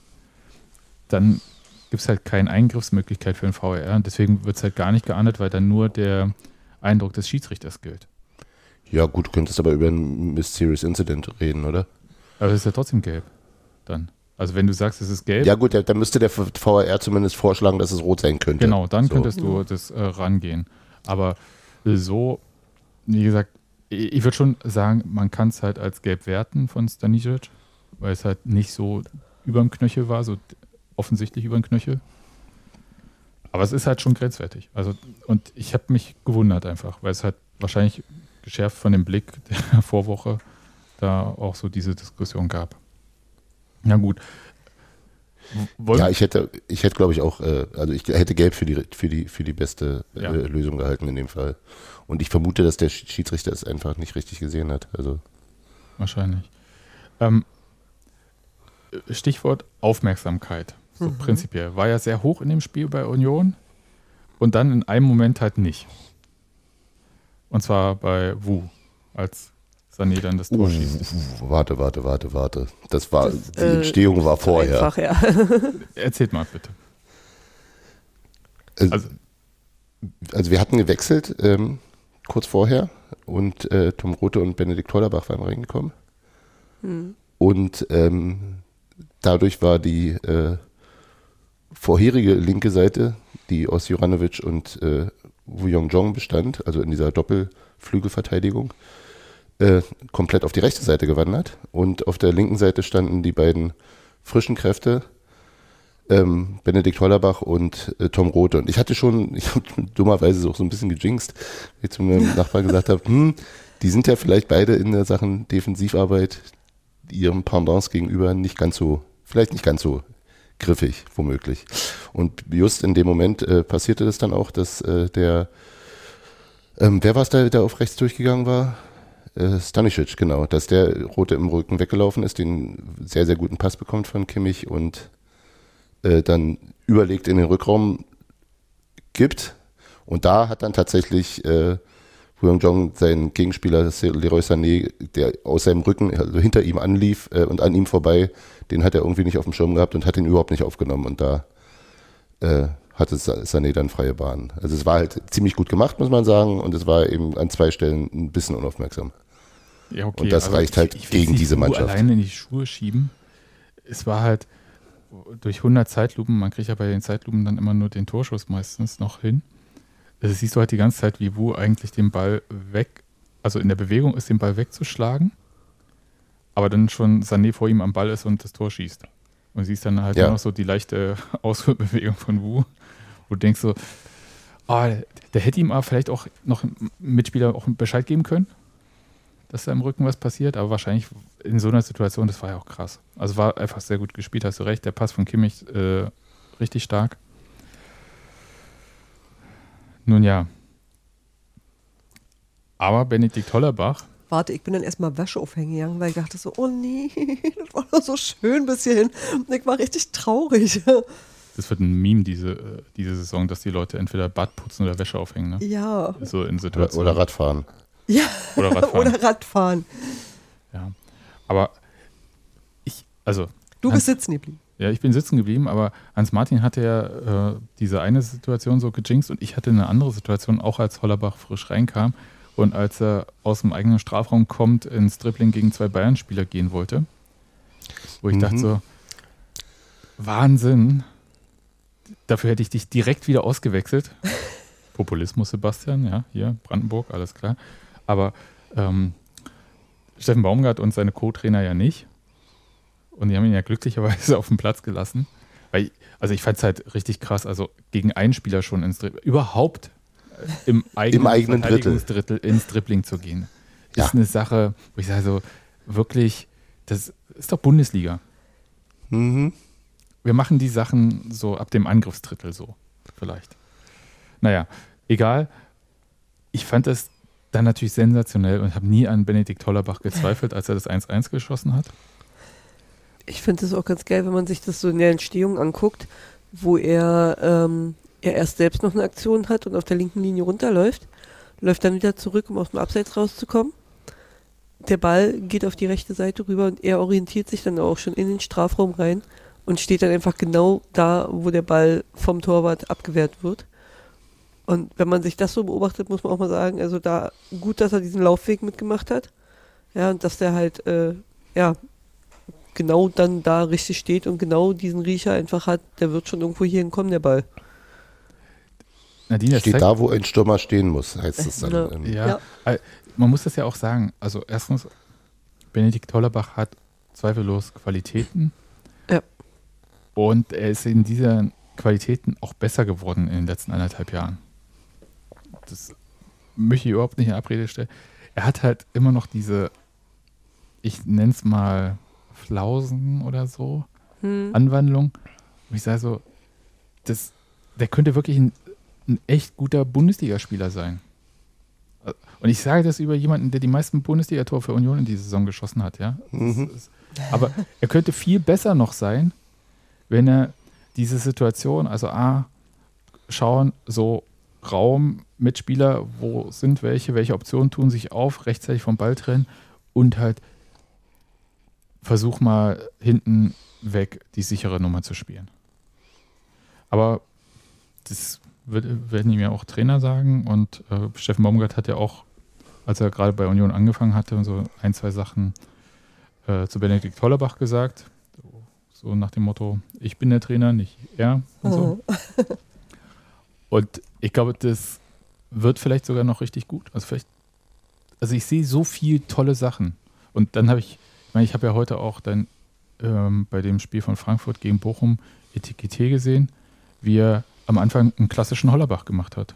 dann gibt es halt keine Eingriffsmöglichkeit für den V A R und deswegen wird es halt gar nicht geahndet, weil dann nur der Eindruck des Schiedsrichters gilt. Ja gut, du könntest aber über ein Mysterious Incident reden, oder? Aber es ist ja trotzdem gelb dann. Also wenn du sagst, es ist gelb, Ja gut, dann müsste der V A R zumindest vorschlagen, dass es rot sein könnte. genau, dann So. könntest du das äh, rangehen. Aber so, wie gesagt, ich, ich würde schon sagen, man kann es halt als gelb werten von Stanisic, weil es halt nicht so über dem Knöchel war, so offensichtlich über dem Knöchel. Aber es ist halt schon grenzwertig. Also, und ich habe mich gewundert einfach, weil es halt wahrscheinlich geschärft von dem Blick der Vorwoche da auch so diese Diskussion gab. Na gut. Wollen Ja, ich hätte, ich hätte, glaube ich, auch, äh, also ich hätte Gelb für die, für die, für die beste äh, Ja. Lösung gehalten in dem Fall. Und ich vermute, dass der Schiedsrichter es einfach nicht richtig gesehen hat. Also Wahrscheinlich. Ähm, Stichwort Aufmerksamkeit. So Mhm. prinzipiell. War ja sehr hoch in dem Spiel bei Union und dann in einem Moment halt nicht. Und zwar bei Wu, als Sané dann das Tor uh, schießt. uh, warte, warte, warte, warte. Das war, Das, die äh, Entstehung war vorher. Einfach, ja. Erzählt mal bitte. Also, Also, also wir hatten gewechselt ähm, kurz vorher und äh, Tom Rothe und Benedikt Hollerbach waren reingekommen. Hm. Und ähm, dadurch war die äh, vorherige linke Seite, die aus Juranovic und äh, Wu Yongjong bestand, also in dieser Doppelflügelverteidigung, äh, komplett auf die rechte Seite gewandert. Und auf der linken Seite standen die beiden frischen Kräfte, ähm, Benedikt Hollerbach und äh, Tom Rothe. Und ich hatte schon, ich habe dummerweise auch so ein bisschen gejinxt, weil ich zu meinem Nachbarn gesagt habe, hm, die sind ja vielleicht beide in der Sachen Defensivarbeit ihrem Pendants gegenüber nicht ganz so, vielleicht nicht ganz so griffig, womöglich. Und just in dem Moment äh, passierte das dann auch, dass äh, der, ähm, wer war es da, der auf rechts durchgegangen war? Äh, Stanisic, genau, dass der Rote im Rücken weggelaufen ist, den sehr, sehr guten Pass bekommt von Kimmich und äh, dann überlegt in den Rückraum gibt. Und da hat dann tatsächlich äh, Wu Yongjong seinen Gegenspieler Leroy Sané, der aus seinem Rücken, also hinter ihm anlief äh, und an ihm vorbei, den hat er irgendwie nicht auf dem Schirm gehabt und hat ihn überhaupt nicht aufgenommen. Und da äh, hatte Sané dann freie Bahn. Also es war halt ziemlich gut gemacht, muss man sagen. Und es war eben an zwei Stellen ein bisschen unaufmerksam. ja, okay. Und das reicht halt ich, ich gegen nicht diese Wu Mannschaft. alleine in die Schuhe schieben. Es war halt durch hundert Zeitlupen, man kriegt ja bei den Zeitlupen dann immer nur den Torschuss meistens noch hin. Das siehst du halt die ganze Zeit, wie Wu eigentlich den Ball weg, also in der Bewegung ist, den Ball wegzuschlagen, aber dann schon Sané vor ihm am Ball ist und das Tor schießt. Und siehst dann halt Ja. nur noch so die leichte Ausführbewegung von Wu, wo du denkst so, oh, der, der hätte ihm aber vielleicht auch noch ein Mitspieler auch Bescheid geben können, dass da im Rücken was passiert, aber wahrscheinlich in so einer Situation, das war ja auch krass. Also war einfach sehr gut gespielt, hast du recht, der Pass von Kimmich, äh, richtig stark. Nun ja. Aber Benedikt Hollerbach. Warte, ich bin dann erstmal Wäsche aufhängen gegangen, weil ich dachte so, oh nee, das war doch so schön bis hierhin. Und ich war richtig traurig. Das wird ein Meme diese, diese Saison, dass die Leute entweder Bad putzen oder Wäsche aufhängen. Ne? Ja. So in Oder, Situationen. oder Radfahren. Ja. Oder Radfahren. Oder Radfahren. Ja. Aber ich, also. Du Hans, bist sitzen geblieben. Ja, ich bin sitzen geblieben, aber Hans-Martin hatte ja äh, diese eine Situation so gejinxt und ich hatte eine andere Situation, auch als Hollerbach frisch reinkam und als er aus dem eigenen Strafraum kommt, ins Dribbling gegen zwei Bayern-Spieler gehen wollte. Wo ich Mhm. dachte so, Wahnsinn, dafür hätte ich dich direkt wieder ausgewechselt. Populismus, Sebastian, ja, hier, Brandenburg, alles klar. Aber ähm, Steffen Baumgart und seine Co-Trainer ja nicht. Und die haben ihn ja glücklicherweise auf den Platz gelassen. Weil, also ich fand es halt richtig krass, also gegen einen Spieler schon ins Dribbling, überhaupt äh, im eigenen, Im eigenen Verteidigungsdrittel ins Dribbling zu gehen. Ja. Ist eine Sache, wo ich sage so, wirklich, das ist doch Bundesliga. Mhm. Wir machen die Sachen so ab dem Angriffsdrittel so, vielleicht. Naja, egal. Ich fand das dann natürlich sensationell und habe nie an Benedikt Hollerbach gezweifelt, als er das eins eins geschossen hat. Ich finde es auch ganz geil, wenn man sich das so in der Entstehung anguckt, wo er, ähm, er erst selbst noch eine Aktion hat und auf der linken Linie runterläuft, läuft dann wieder zurück, um aus dem Abseits rauszukommen. Der Ball geht auf die rechte Seite rüber und er orientiert sich dann auch schon in den Strafraum rein und steht dann einfach genau da, wo der Ball vom Torwart abgewehrt wird. Und wenn man sich das so beobachtet, muss man auch mal sagen, also da gut, dass er diesen Laufweg mitgemacht hat. Ja, und dass der halt, äh, ja, genau dann da richtig steht und genau diesen Riecher einfach hat, der wird schon irgendwo hier hinkommen, der Ball. Nadine, das Steht zeigt- da, wo ein Stürmer stehen muss, heißt es dann. Ja. Ähm, Ja, Ja. äh, man muss das ja auch sagen. Also erstens, Benedikt Hollerbach hat zweifellos Qualitäten. Ja. Und er ist in diesen Qualitäten auch besser geworden in den letzten anderthalb Jahren. Das möchte ich überhaupt nicht in Abrede stellen. Er hat halt immer noch diese, ich nenne es mal Flausen oder so, Hm. Anwandlung. Und ich sage so, das, der könnte wirklich ein, ein echt guter Bundesligaspieler sein. Und ich sage das über jemanden, der die meisten Bundesliga-Tore für Union in dieser Saison geschossen hat, ja. Mhm. Das ist, aber er könnte viel besser noch sein, wenn er diese Situation, also A, schauen, so Raum, Mitspieler, wo sind welche, welche Optionen tun sich auf, rechtzeitig vom Ball trennen und halt versuch mal hinten weg die sichere Nummer zu spielen. Aber das wird, werden ihm ja auch Trainer sagen und äh, Steffen Baumgart hat ja auch, als er gerade bei Union angefangen hatte, so ein, zwei Sachen äh, zu Benedikt Hollerbach gesagt. So nach dem Motto, ich bin der Trainer, nicht er und so. Und ich glaube, das wird vielleicht sogar noch richtig gut. Also vielleicht, also ich sehe so viel tolle Sachen. Und dann habe ich, ich meine, ich habe ja heute auch dann ähm, bei dem Spiel von Frankfurt gegen Bochum Etikette gesehen, wie er am Anfang einen klassischen Hollerbach gemacht hat.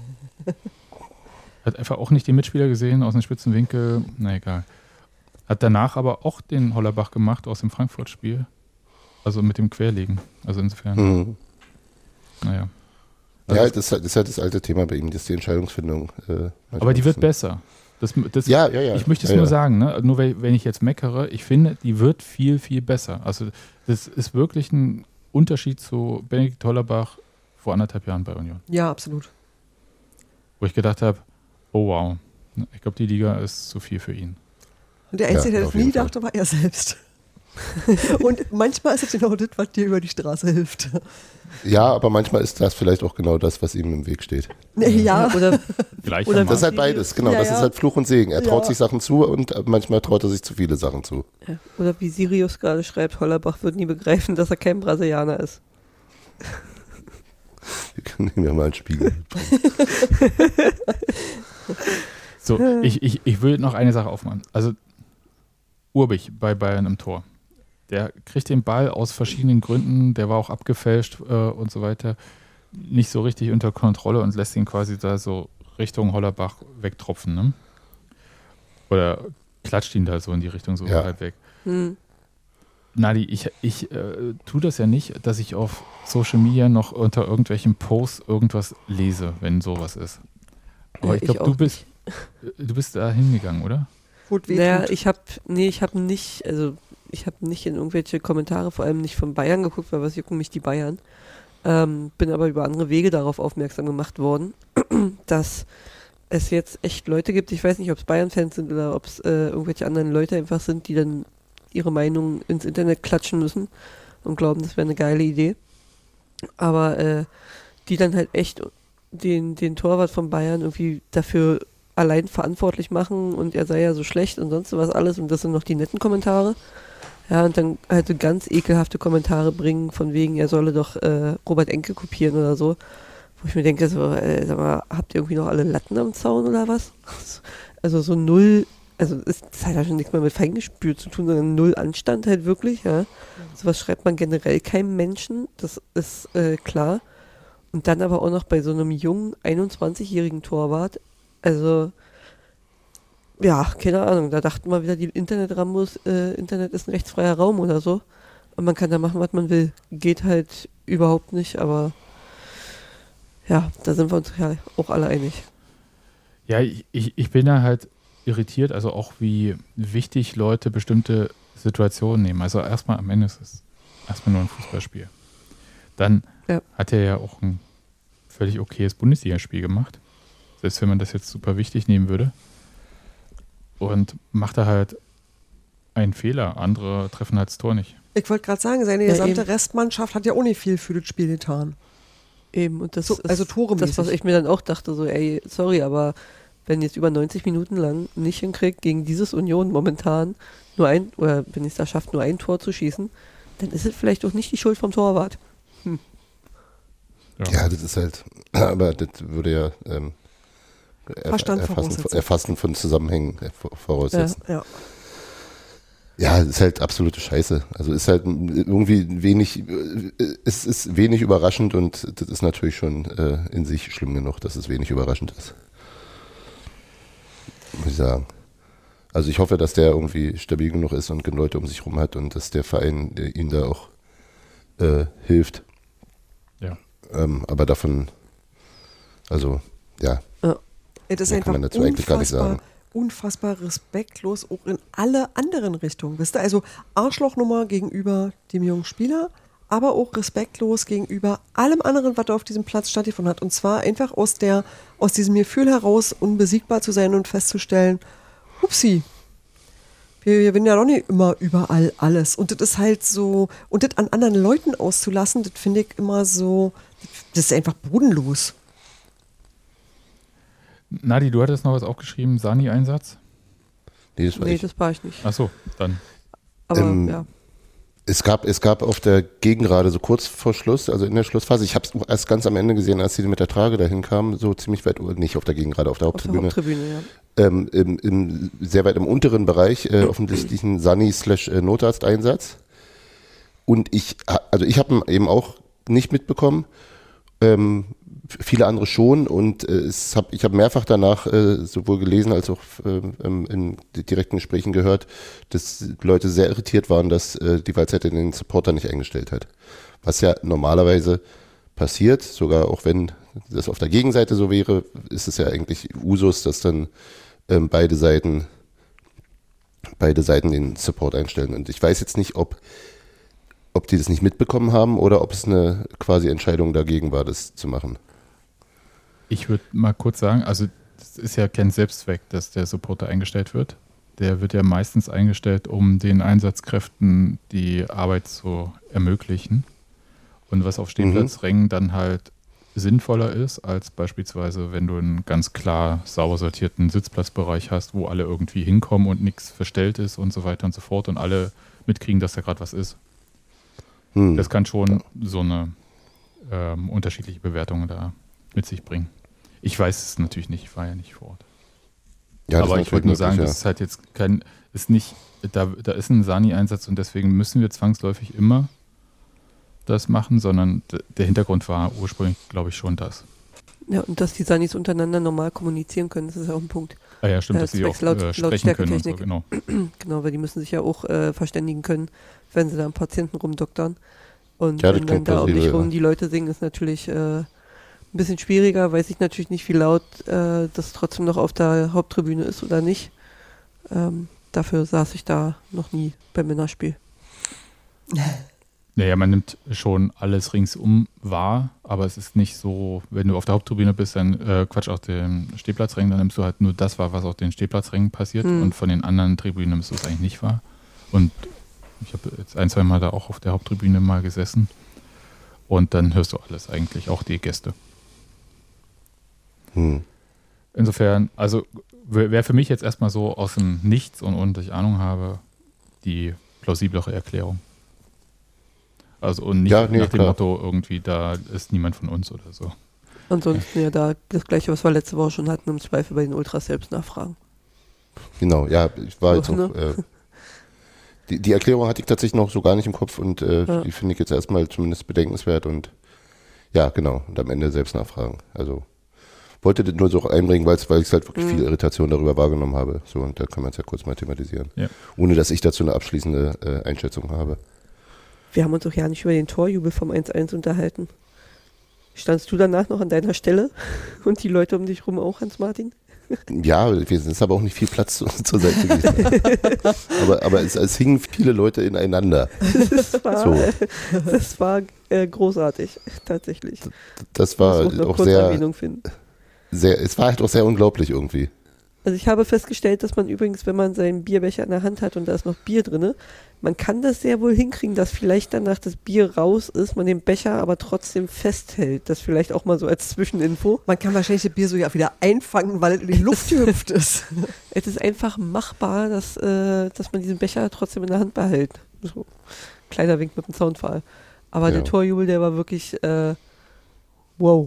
Hat einfach auch nicht den Mitspieler gesehen aus dem spitzen Winkel, na egal. Hat danach aber auch den Hollerbach gemacht aus dem Frankfurt-Spiel. Also mit dem Querlegen. Also insofern, Mhm. naja. Ja, das ist, halt, das ist halt das alte Thema bei ihm, das ist die Entscheidungsfindung. Äh, Aber die wird besser. Das, das, Ja, ja, ja. Ich möchte es ja, nur ja. sagen, ne? Nur weil, wenn ich jetzt meckere, ich finde, die wird viel, viel besser. Also das ist wirklich ein Unterschied zu Benedikt Hollerbach vor anderthalb Jahren bei Union. Ja, absolut. Wo ich gedacht habe, oh wow, ich glaube, die Liga ist zu viel für ihn. Und der Einzige, Ja, der auf das nie jeden Fall. dachte, war er selbst. Und manchmal ist es genau das, was dir über die Straße hilft. Ja, aber manchmal ist das vielleicht auch genau das, was ihm im Weg steht. Nee, ja, Oder, Gleich Oder Das ist halt beides, genau. Ja, das ja. ist halt Fluch und Segen. Er traut Ja. sich Sachen zu und manchmal traut er sich zu viele Sachen zu. ja, oder wie Sirius gerade schreibt, Hollerbach wird nie begreifen, dass er kein Brasilianer ist. Wir können ihm ja mal einen Spiegel. So, ich, ich, ich will noch eine Sache aufmachen. Also Urbich bei Bayern im Tor. Der kriegt den Ball aus verschiedenen Gründen, der war auch abgefälscht äh, und so weiter, nicht so richtig unter Kontrolle und lässt ihn quasi da so Richtung Hollerbach wegtropfen. Ne? Oder klatscht ihn da so in die Richtung so Ja. halb weg. Hm. Nadi, ich, ich äh, tue das ja nicht, dass ich auf Social Media noch unter irgendwelchen Posts irgendwas lese, wenn sowas ist. Aber Ja, ich ich glaube, du auch bist, du bist da hingegangen, oder? Wo es weh Naja, tut. ich habe, nee, ich habe nicht, also ich habe nicht in irgendwelche Kommentare, vor allem nicht von Bayern geguckt, weil was jucken mich die Bayern. Ähm, bin aber über andere Wege darauf aufmerksam gemacht worden, dass es jetzt echt Leute gibt, ich weiß nicht, ob es Bayern-Fans sind oder ob es äh, irgendwelche anderen Leute einfach sind, die dann ihre Meinung ins Internet klatschen müssen und glauben, das wäre eine geile Idee. Aber äh, die dann halt echt den, den Torwart von Bayern irgendwie dafür allein verantwortlich machen und er sei ja so schlecht und sonst was alles und das sind noch die netten Kommentare. Ja, und dann halt so ganz ekelhafte Kommentare bringen, von wegen, er solle doch äh, Robert Enke kopieren oder so. Wo ich mir denke, so, äh, sag mal, habt ihr irgendwie noch alle Latten am Zaun oder was? Also so null, also es hat ja schon nichts mehr mit Feingespür zu tun, sondern null Anstand halt wirklich, ja. Sowas schreibt man generell keinem Menschen, das ist äh, klar. Und dann aber auch noch bei so einem jungen, einundzwanzigjährigen Torwart, also ja, keine Ahnung, da dachten wir wieder, die Internet-Rambos, äh, Internet ist ein rechtsfreier Raum oder so. Und man kann da machen, was man will. Geht halt überhaupt nicht, aber ja, da sind wir uns ja auch alle einig. Ja, ich, ich, ich bin da halt irritiert, also auch wie wichtig Leute bestimmte Situationen nehmen. Also erstmal am Ende ist es erstmal nur ein Fußballspiel. Dann Ja. hat er ja auch ein völlig okayes Bundesligaspiel gemacht. Selbst wenn man das jetzt super wichtig nehmen würde. Und macht er halt einen Fehler. Andere treffen halt das Tor nicht. Ich wollte gerade sagen, seine Ja, gesamte eben. Restmannschaft hat ja auch nicht viel für das Spiel getan. Eben, und das So, ist also toremäßig. das, was ich mir dann auch dachte, so, ey, sorry, aber wenn jetzt über neunzig Minuten lang nicht hinkriegt, gegen dieses Union momentan nur ein, oder wenn es da schafft, nur ein Tor zu schießen, dann ist es vielleicht auch nicht die Schuld vom Torwart. Ja, das ist halt, aber das würde ja ähm, erf- Verstand erfassen, voraussetzen. erfassen von Zusammenhängen äh, vor- voraussetzen. Ja. Ja, es ist halt absolute Scheiße. Also ist halt irgendwie wenig, äh, es ist wenig überraschend und das ist natürlich schon äh, in sich schlimm genug, dass es wenig überraschend ist. Muss ich sagen. Also ich hoffe, dass der irgendwie stabil genug ist und genug Leute um sich rum hat und dass der Verein der ihm da auch äh, hilft. Ja. Ähm, aber davon, also ja, Es ist Mehr einfach kann man dazu eigentlich gar nicht unfassbar, sagen. unfassbar respektlos auch in alle anderen Richtungen. Wisst ihr, also Arschlochnummer gegenüber dem jungen Spieler, aber auch respektlos gegenüber allem anderen, was da auf diesem Platz stattgefunden hat. Und zwar einfach aus der, aus diesem Gefühl heraus, unbesiegbar zu sein und festzustellen, hupsi, wir gewinnen ja doch nicht immer überall alles. Und das ist halt so, und das an anderen Leuten auszulassen, das finde ich immer so, das ist einfach bodenlos. Nadi, du hattest noch was aufgeschrieben, Sani-Einsatz? nee, das war Nee, ich. das war ich nicht. Achso, dann. Aber Ähm, ja. Es gab, es gab auf der Gegengrade so kurz vor Schluss, also in der Schlussphase, ich habe es erst ganz am Ende gesehen, als sie mit der Trage dahin kamen, so ziemlich weit, nicht auf der Gegengrade, auf der Auf der Haupttribüne, Haupttribüne, ja. ähm, im, im, sehr weit im unteren Bereich, äh, offensichtlichen Sani-slash-Notarzteinsatz. Und ich, ha- also ich habe ihn eben auch nicht mitbekommen, ähm, viele andere schon und äh, es hab, ich habe mehrfach danach äh, sowohl gelesen als auch ähm, in direkten Gesprächen gehört, dass Leute sehr irritiert waren, dass äh, die Waldseite den Supporter nicht eingestellt hat. Was ja normalerweise passiert, sogar auch wenn das auf der Gegenseite so wäre, ist es ja eigentlich Usus, dass dann ähm, beide Seiten beide Seiten den Support einstellen. Und ich weiß jetzt nicht, ob ob die das nicht mitbekommen haben oder ob es eine quasi Entscheidung dagegen war, das zu machen. Ich würde mal kurz sagen, also das ist ja kein Selbstzweck, dass der Supporter eingestellt wird. Der wird ja meistens eingestellt, um den Einsatzkräften die Arbeit zu ermöglichen. Und was auf Stehplatzrängen dann halt sinnvoller ist, als beispielsweise, wenn du einen ganz klar sauber sortierten Sitzplatzbereich hast, wo alle irgendwie hinkommen und nichts verstellt ist und so weiter und so fort und alle mitkriegen, dass da gerade was ist. Hm. Das kann schon so eine ähm, unterschiedliche Bewertung da mit sich bringen. Ich weiß es natürlich nicht, ich war ja nicht vor Ort. Ja, das Aber ist ich wollte nur natürlich sagen, möglich, das ist halt jetzt kein, ist nicht, da, da ist ein Sani-Einsatz und deswegen müssen wir zwangsläufig immer das machen, sondern d- der Hintergrund war ursprünglich, glaube ich, schon das. Ja, und dass die Sunnies untereinander normal kommunizieren können, das ist ja auch ein Punkt. Ah ja, stimmt, Äh, dass sie auch zwecks Laut- äh, sprechen können und so, Lautstärketechnik. genau. Genau, weil die müssen sich ja auch äh, verständigen können, wenn sie da am Patienten rumdoktern. Und Ja, das wenn dann klingt da um dich plausibel, rum ja. die Leute singen, ist natürlich äh, ein bisschen schwieriger. Weiß ich natürlich nicht, wie laut äh, das trotzdem noch auf der Haupttribüne ist oder nicht. Ähm, dafür saß ich da noch nie beim Männerspiel. Naja, man nimmt schon alles ringsum wahr, aber es ist nicht so, wenn du auf der Haupttribüne bist, dann äh, Quatsch, auf den Stehplatzrängen, dann nimmst du halt nur das wahr, was auf den Stehplatzrängen passiert Hm. und von den anderen Tribünen nimmst du es eigentlich nicht wahr. Und ich habe jetzt ein, zwei Mal da auch auf der Haupttribüne mal gesessen und dann hörst du alles eigentlich, auch die Gäste. Hm. Insofern, also wäre für mich jetzt erstmal so aus dem Nichts und ohne dass ich Ahnung habe, die plausiblere Erklärung. Also und nicht Ja, nee, nach dem klar. Motto irgendwie, da ist niemand von uns oder so. Ansonsten ja da das gleiche, was wir letzte Woche schon hatten, im Zweifel bei den Ultras selbst nachfragen. Genau, ja, ich war jetzt So, auch, äh, die, die Erklärung hatte ich tatsächlich noch so gar nicht im Kopf und äh, Ja. die finde ich jetzt erstmal zumindest bedenkenswert und ja, genau, und am Ende selbst nachfragen. Also wollte das nur so einbringen, weil ich halt wirklich Mhm. viel Irritation darüber wahrgenommen habe. So, und da kann man es ja kurz mal thematisieren. Ja. Ohne dass ich dazu eine abschließende äh, Einschätzung habe. Wir haben uns auch ja nicht über den Torjubel vom eins eins unterhalten. Standst du danach noch an deiner Stelle und die Leute um dich rum auch, Hans-Martin? Ja, wir sind aber auch nicht viel Platz zu, zur Seite gewesen. aber aber es, es hingen viele Leute ineinander. Das war, So. das war äh, großartig, tatsächlich. Das war Muss noch auch kurz sehr, Erwähnung finden. sehr, es war halt auch sehr unglaublich irgendwie. Also ich habe festgestellt, dass man übrigens, wenn man seinen Bierbecher in der Hand hat und da ist noch Bier drin, man kann das sehr wohl hinkriegen, dass vielleicht danach das Bier raus ist, man den Becher aber trotzdem festhält. Das vielleicht auch mal so als Zwischeninfo. Man kann wahrscheinlich das Bier so ja wieder einfangen, weil es in die Luft gehüpft ist. Es ist einfach machbar, dass, äh, dass man diesen Becher trotzdem in der Hand behält. So. Kleiner Wink mit dem Soundfall. Aber Ja. der Torjubel, der war wirklich äh, wow.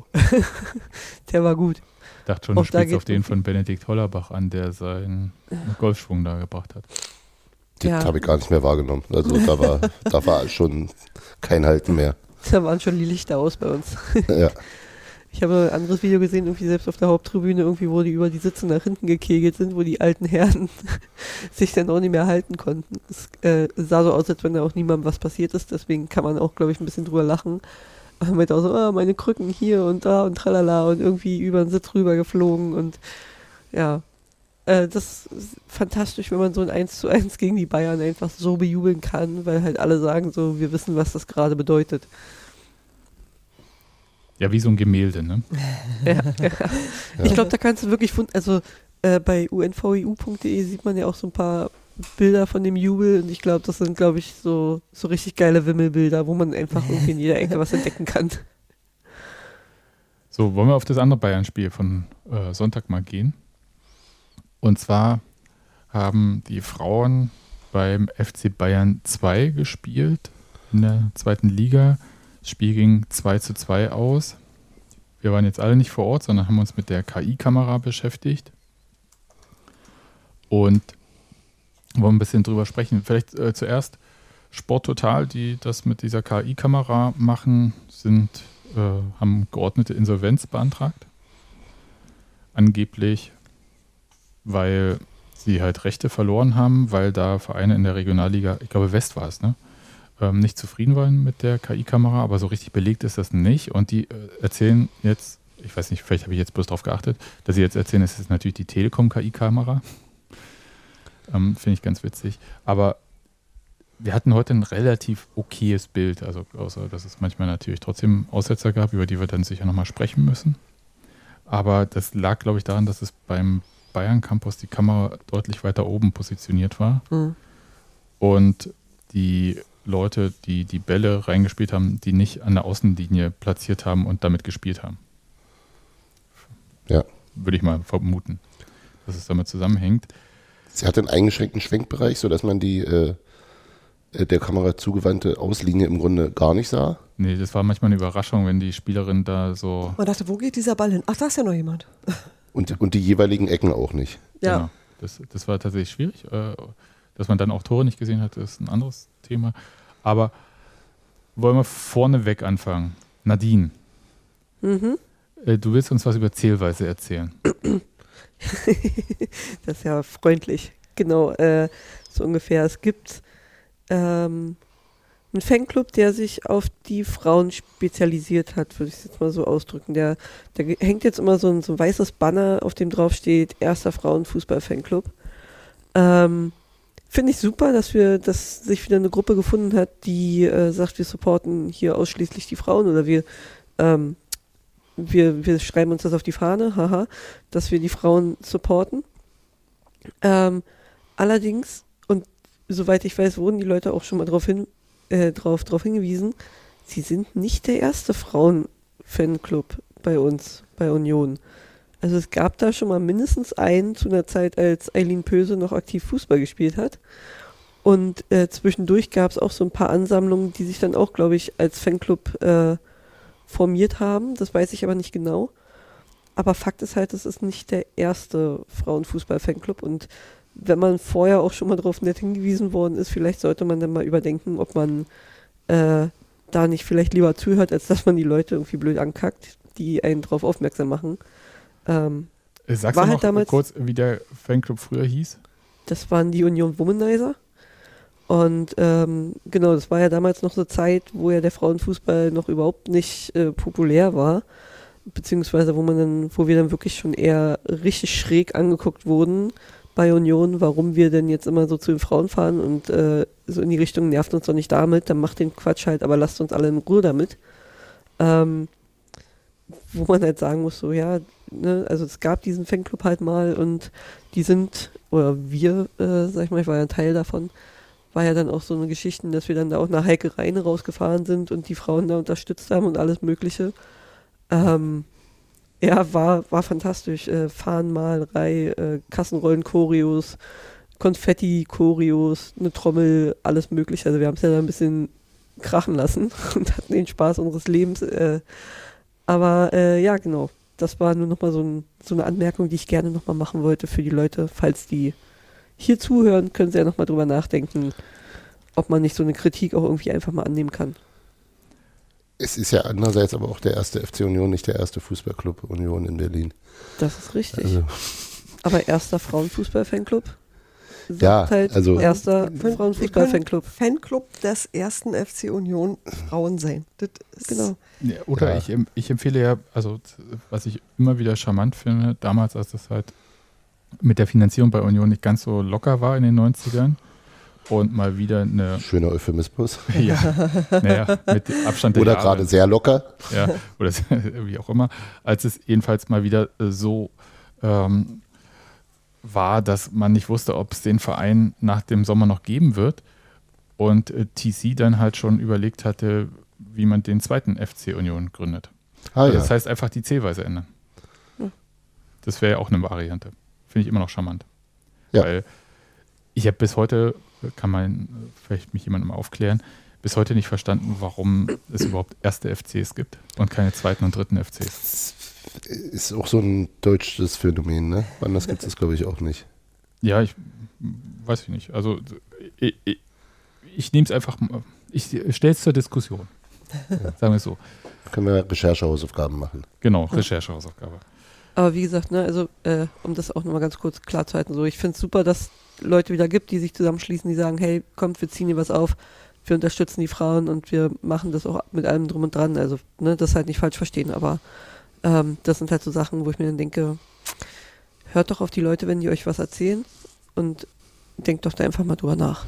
Der war gut. Ich dachte schon, Auch du da spielst geht auf den von Benedikt Hollerbach an, der seinen Golfschwung da gebracht hat. Das Ja. habe ich gar nicht mehr wahrgenommen. Also da war, da war schon kein Halten mehr. Da waren schon die Lichter aus bei uns. Ja. Ich habe ein anderes Video gesehen, irgendwie selbst auf der Haupttribüne, irgendwie, wo die über die Sitze nach hinten gekegelt sind, wo die alten Herren sich dann auch nicht mehr halten konnten. Es äh, sah so aus, als wenn da auch niemandem was passiert ist, deswegen kann man auch, glaube ich, ein bisschen drüber lachen. Aber man auch so, ah, meine Krücken hier und da und tralala und irgendwie über den Sitz rüber geflogen und ja, äh, das ist fantastisch, wenn man so ein eins zu eins gegen die Bayern einfach so bejubeln kann, weil halt alle sagen so, wir wissen, was das gerade bedeutet. Ja, wie so ein Gemälde, ne? Ja, ja. Ich glaube, da kannst du wirklich, fun- also äh, bei u n v e u punkt d e sieht man ja auch so ein paar Bilder von dem Jubel und ich glaube, das sind, glaube ich, so, so richtig geile Wimmelbilder, wo man einfach irgendwie in jeder Ecke was entdecken kann. So, wollen wir auf das andere Bayern-Spiel von äh, Sonntag mal gehen? Und zwar haben die Frauen beim F C Bayern zwei gespielt in der zweiten Liga. Das Spiel ging zwei zu zwei aus. Wir waren jetzt alle nicht vor Ort, sondern haben uns mit der K I-Kamera beschäftigt. Und wollen ein bisschen drüber sprechen. Vielleicht äh, zuerst Sport Total, die das mit dieser K I-Kamera machen, sind, äh, haben geordnete Insolvenz beantragt. Angeblich, weil sie halt Rechte verloren haben, weil da Vereine in der Regionalliga, ich glaube West war es, ne? ähm, nicht zufrieden waren mit der K I-Kamera, aber so richtig belegt ist das nicht. Und die äh, erzählen jetzt, ich weiß nicht, vielleicht habe ich jetzt bloß darauf geachtet, dass sie jetzt erzählen, es ist natürlich die Telekom-K I-Kamera. Ähm, Finde ich ganz witzig. Aber wir hatten heute ein relativ okayes Bild, also außer dass es manchmal natürlich trotzdem Aussetzer gab, über die wir dann sicher nochmal sprechen müssen. Aber das lag, glaube ich, daran, dass es beim Bayern Campus die Kamera deutlich weiter oben positioniert war. Mhm. Und die Leute, die die Bälle reingespielt haben, die nicht an der Außenlinie platziert haben und damit gespielt haben. Ja. Würde ich mal vermuten, dass es damit zusammenhängt. Sie hatte einen eingeschränkten Schwenkbereich, sodass man die äh, der Kamera zugewandte Auslinie im Grunde gar nicht sah. Nee, das war manchmal eine Überraschung, wenn die Spielerin da so... Man dachte, wo geht dieser Ball hin? Ach, da ist ja noch jemand. Und, und die jeweiligen Ecken auch nicht. Ja. Genau. Das, das war tatsächlich schwierig. Äh, dass man dann auch Tore nicht gesehen hat, ist ein anderes Thema. Aber wollen wir vorneweg anfangen. Nadine, Mhm. Äh, du willst uns was über Zählweise erzählen. Das ist ja freundlich. Genau, äh, so ungefähr. Es gibt ähm, einen Fanclub, der sich auf die Frauen spezialisiert hat, würde ich es jetzt mal so ausdrücken. Der, der hängt jetzt immer so ein, so ein weißes Banner, auf dem drauf steht, erster Frauenfußball-Fanclub. Ähm, Finde ich super, dass wir, dass sich wieder eine Gruppe gefunden hat, die äh, sagt, wir supporten hier ausschließlich die Frauen oder wir, ähm, wir, wir schreiben uns das auf die Fahne, haha, dass wir die Frauen supporten. Ähm, allerdings, und soweit ich weiß, wurden die Leute auch schon mal darauf hin, äh, drauf, drauf hingewiesen, sie sind nicht der erste Frauen-Fanclub bei uns, bei Union. Also es gab da schon mal mindestens einen zu einer Zeit, als Eileen Pöse noch aktiv Fußball gespielt hat. Und äh, zwischendurch gab es auch so ein paar Ansammlungen, die sich dann auch, glaube ich, als Fanclub äh, formiert haben. Das weiß ich aber nicht genau. Aber Fakt ist halt, es ist nicht der erste Frauenfußball-Fanclub. Und wenn man vorher auch schon mal darauf nett hingewiesen worden ist, vielleicht sollte man dann mal überdenken, ob man äh, da nicht vielleicht lieber zuhört, als dass man die Leute irgendwie blöd ankackt, die einen drauf aufmerksam machen. Ähm, Sagst war du noch halt damals, kurz, wie der Fanclub früher hieß? Das waren die Union Womanizer. Und ähm, genau, das war ja damals noch eine Zeit, wo ja der Frauenfußball noch überhaupt nicht äh, populär war. Beziehungsweise wo man dann, wo wir dann wirklich schon eher richtig schräg angeguckt wurden bei Union, warum wir denn jetzt immer so zu den Frauen fahren und äh, so in die Richtung, nervt uns doch nicht damit, dann macht den Quatsch halt, aber lasst uns alle in Ruhe damit. Ähm, wo man halt sagen muss, so ja, ne, also es gab diesen Fanclub halt mal und die sind, oder wir, äh, sag ich mal, ich war ja ein Teil davon, war ja dann auch so eine Geschichte, dass wir dann da auch nach Heike Reine rausgefahren sind und die Frauen da unterstützt haben und alles Mögliche. Ähm, ja, war, war fantastisch. Äh, Fahnenmalerei, äh, Kassenrollen-Choreos, Konfetti-Choreos, eine Trommel, alles Mögliche. Also wir haben es ja da ein bisschen krachen lassen und hatten den Spaß unseres Lebens. Äh, aber äh, ja, genau. Das war nur nochmal so, ein, so eine Anmerkung, die ich gerne nochmal machen wollte für die Leute. Falls die hier zuhören, können sie ja nochmal drüber nachdenken, ob man nicht so eine Kritik auch irgendwie einfach mal annehmen kann. Es ist ja andererseits aber auch der erste F C Union, nicht der erste Fußballclub Union in Berlin. Das ist richtig. Also. Aber erster Frauenfußball-Fanclub? Ja, halt also erster Könnt- Frauenfußball-Fanclub. Fanclub des ersten F C Union Frauen sein. Das ist Genau. Ja, oder Ja. Ich, em- ich empfehle ja, also was ich immer wieder charmant finde, damals, als das halt mit der Finanzierung bei Union nicht ganz so locker war in den neunzigern und mal wieder eine, schöner Euphemismus. ja, naja, mit Abstand der Oder Jahre, gerade sehr locker. ja, oder wie auch immer, als es jedenfalls mal wieder äh, so ähm, war, dass man nicht wusste, ob es den Verein nach dem Sommer noch geben wird und äh, T C dann halt schon überlegt hatte, wie man den zweiten F C Union gründet. Ah, Also ja. das heißt einfach die Zählweise ändern. Hm. Das wäre ja auch eine Variante. Finde ich immer noch charmant. Ja. Weil ich habe bis heute, kann man vielleicht mich jemand mal aufklären, bis heute nicht verstanden, warum es überhaupt erste F Cs gibt und keine zweiten und dritten F Cs. Ist auch so ein deutsches Phänomen, ne? Anders gibt es das, glaube ich, auch nicht. Ja, ich weiß ich nicht. Also ich, ich, ich nehme es einfach, ich stelle es zur Diskussion. Sagen wir es so. Können wir Recherchehausaufgaben machen. Genau, Recherchehausaufgabe. Aber wie gesagt, ne, also äh, um das auch nochmal ganz kurz klar zu halten, so, ich finde es super, dass Leute wieder gibt, die sich zusammenschließen, die sagen, hey, kommt, wir ziehen hier was auf, wir unterstützen die Frauen und wir machen das auch mit allem drum und dran. Also, ne, das halt nicht falsch verstehen, aber ähm, das sind halt so Sachen, wo ich mir dann denke, hört doch auf die Leute, wenn die euch was erzählen und denkt doch da einfach mal drüber nach.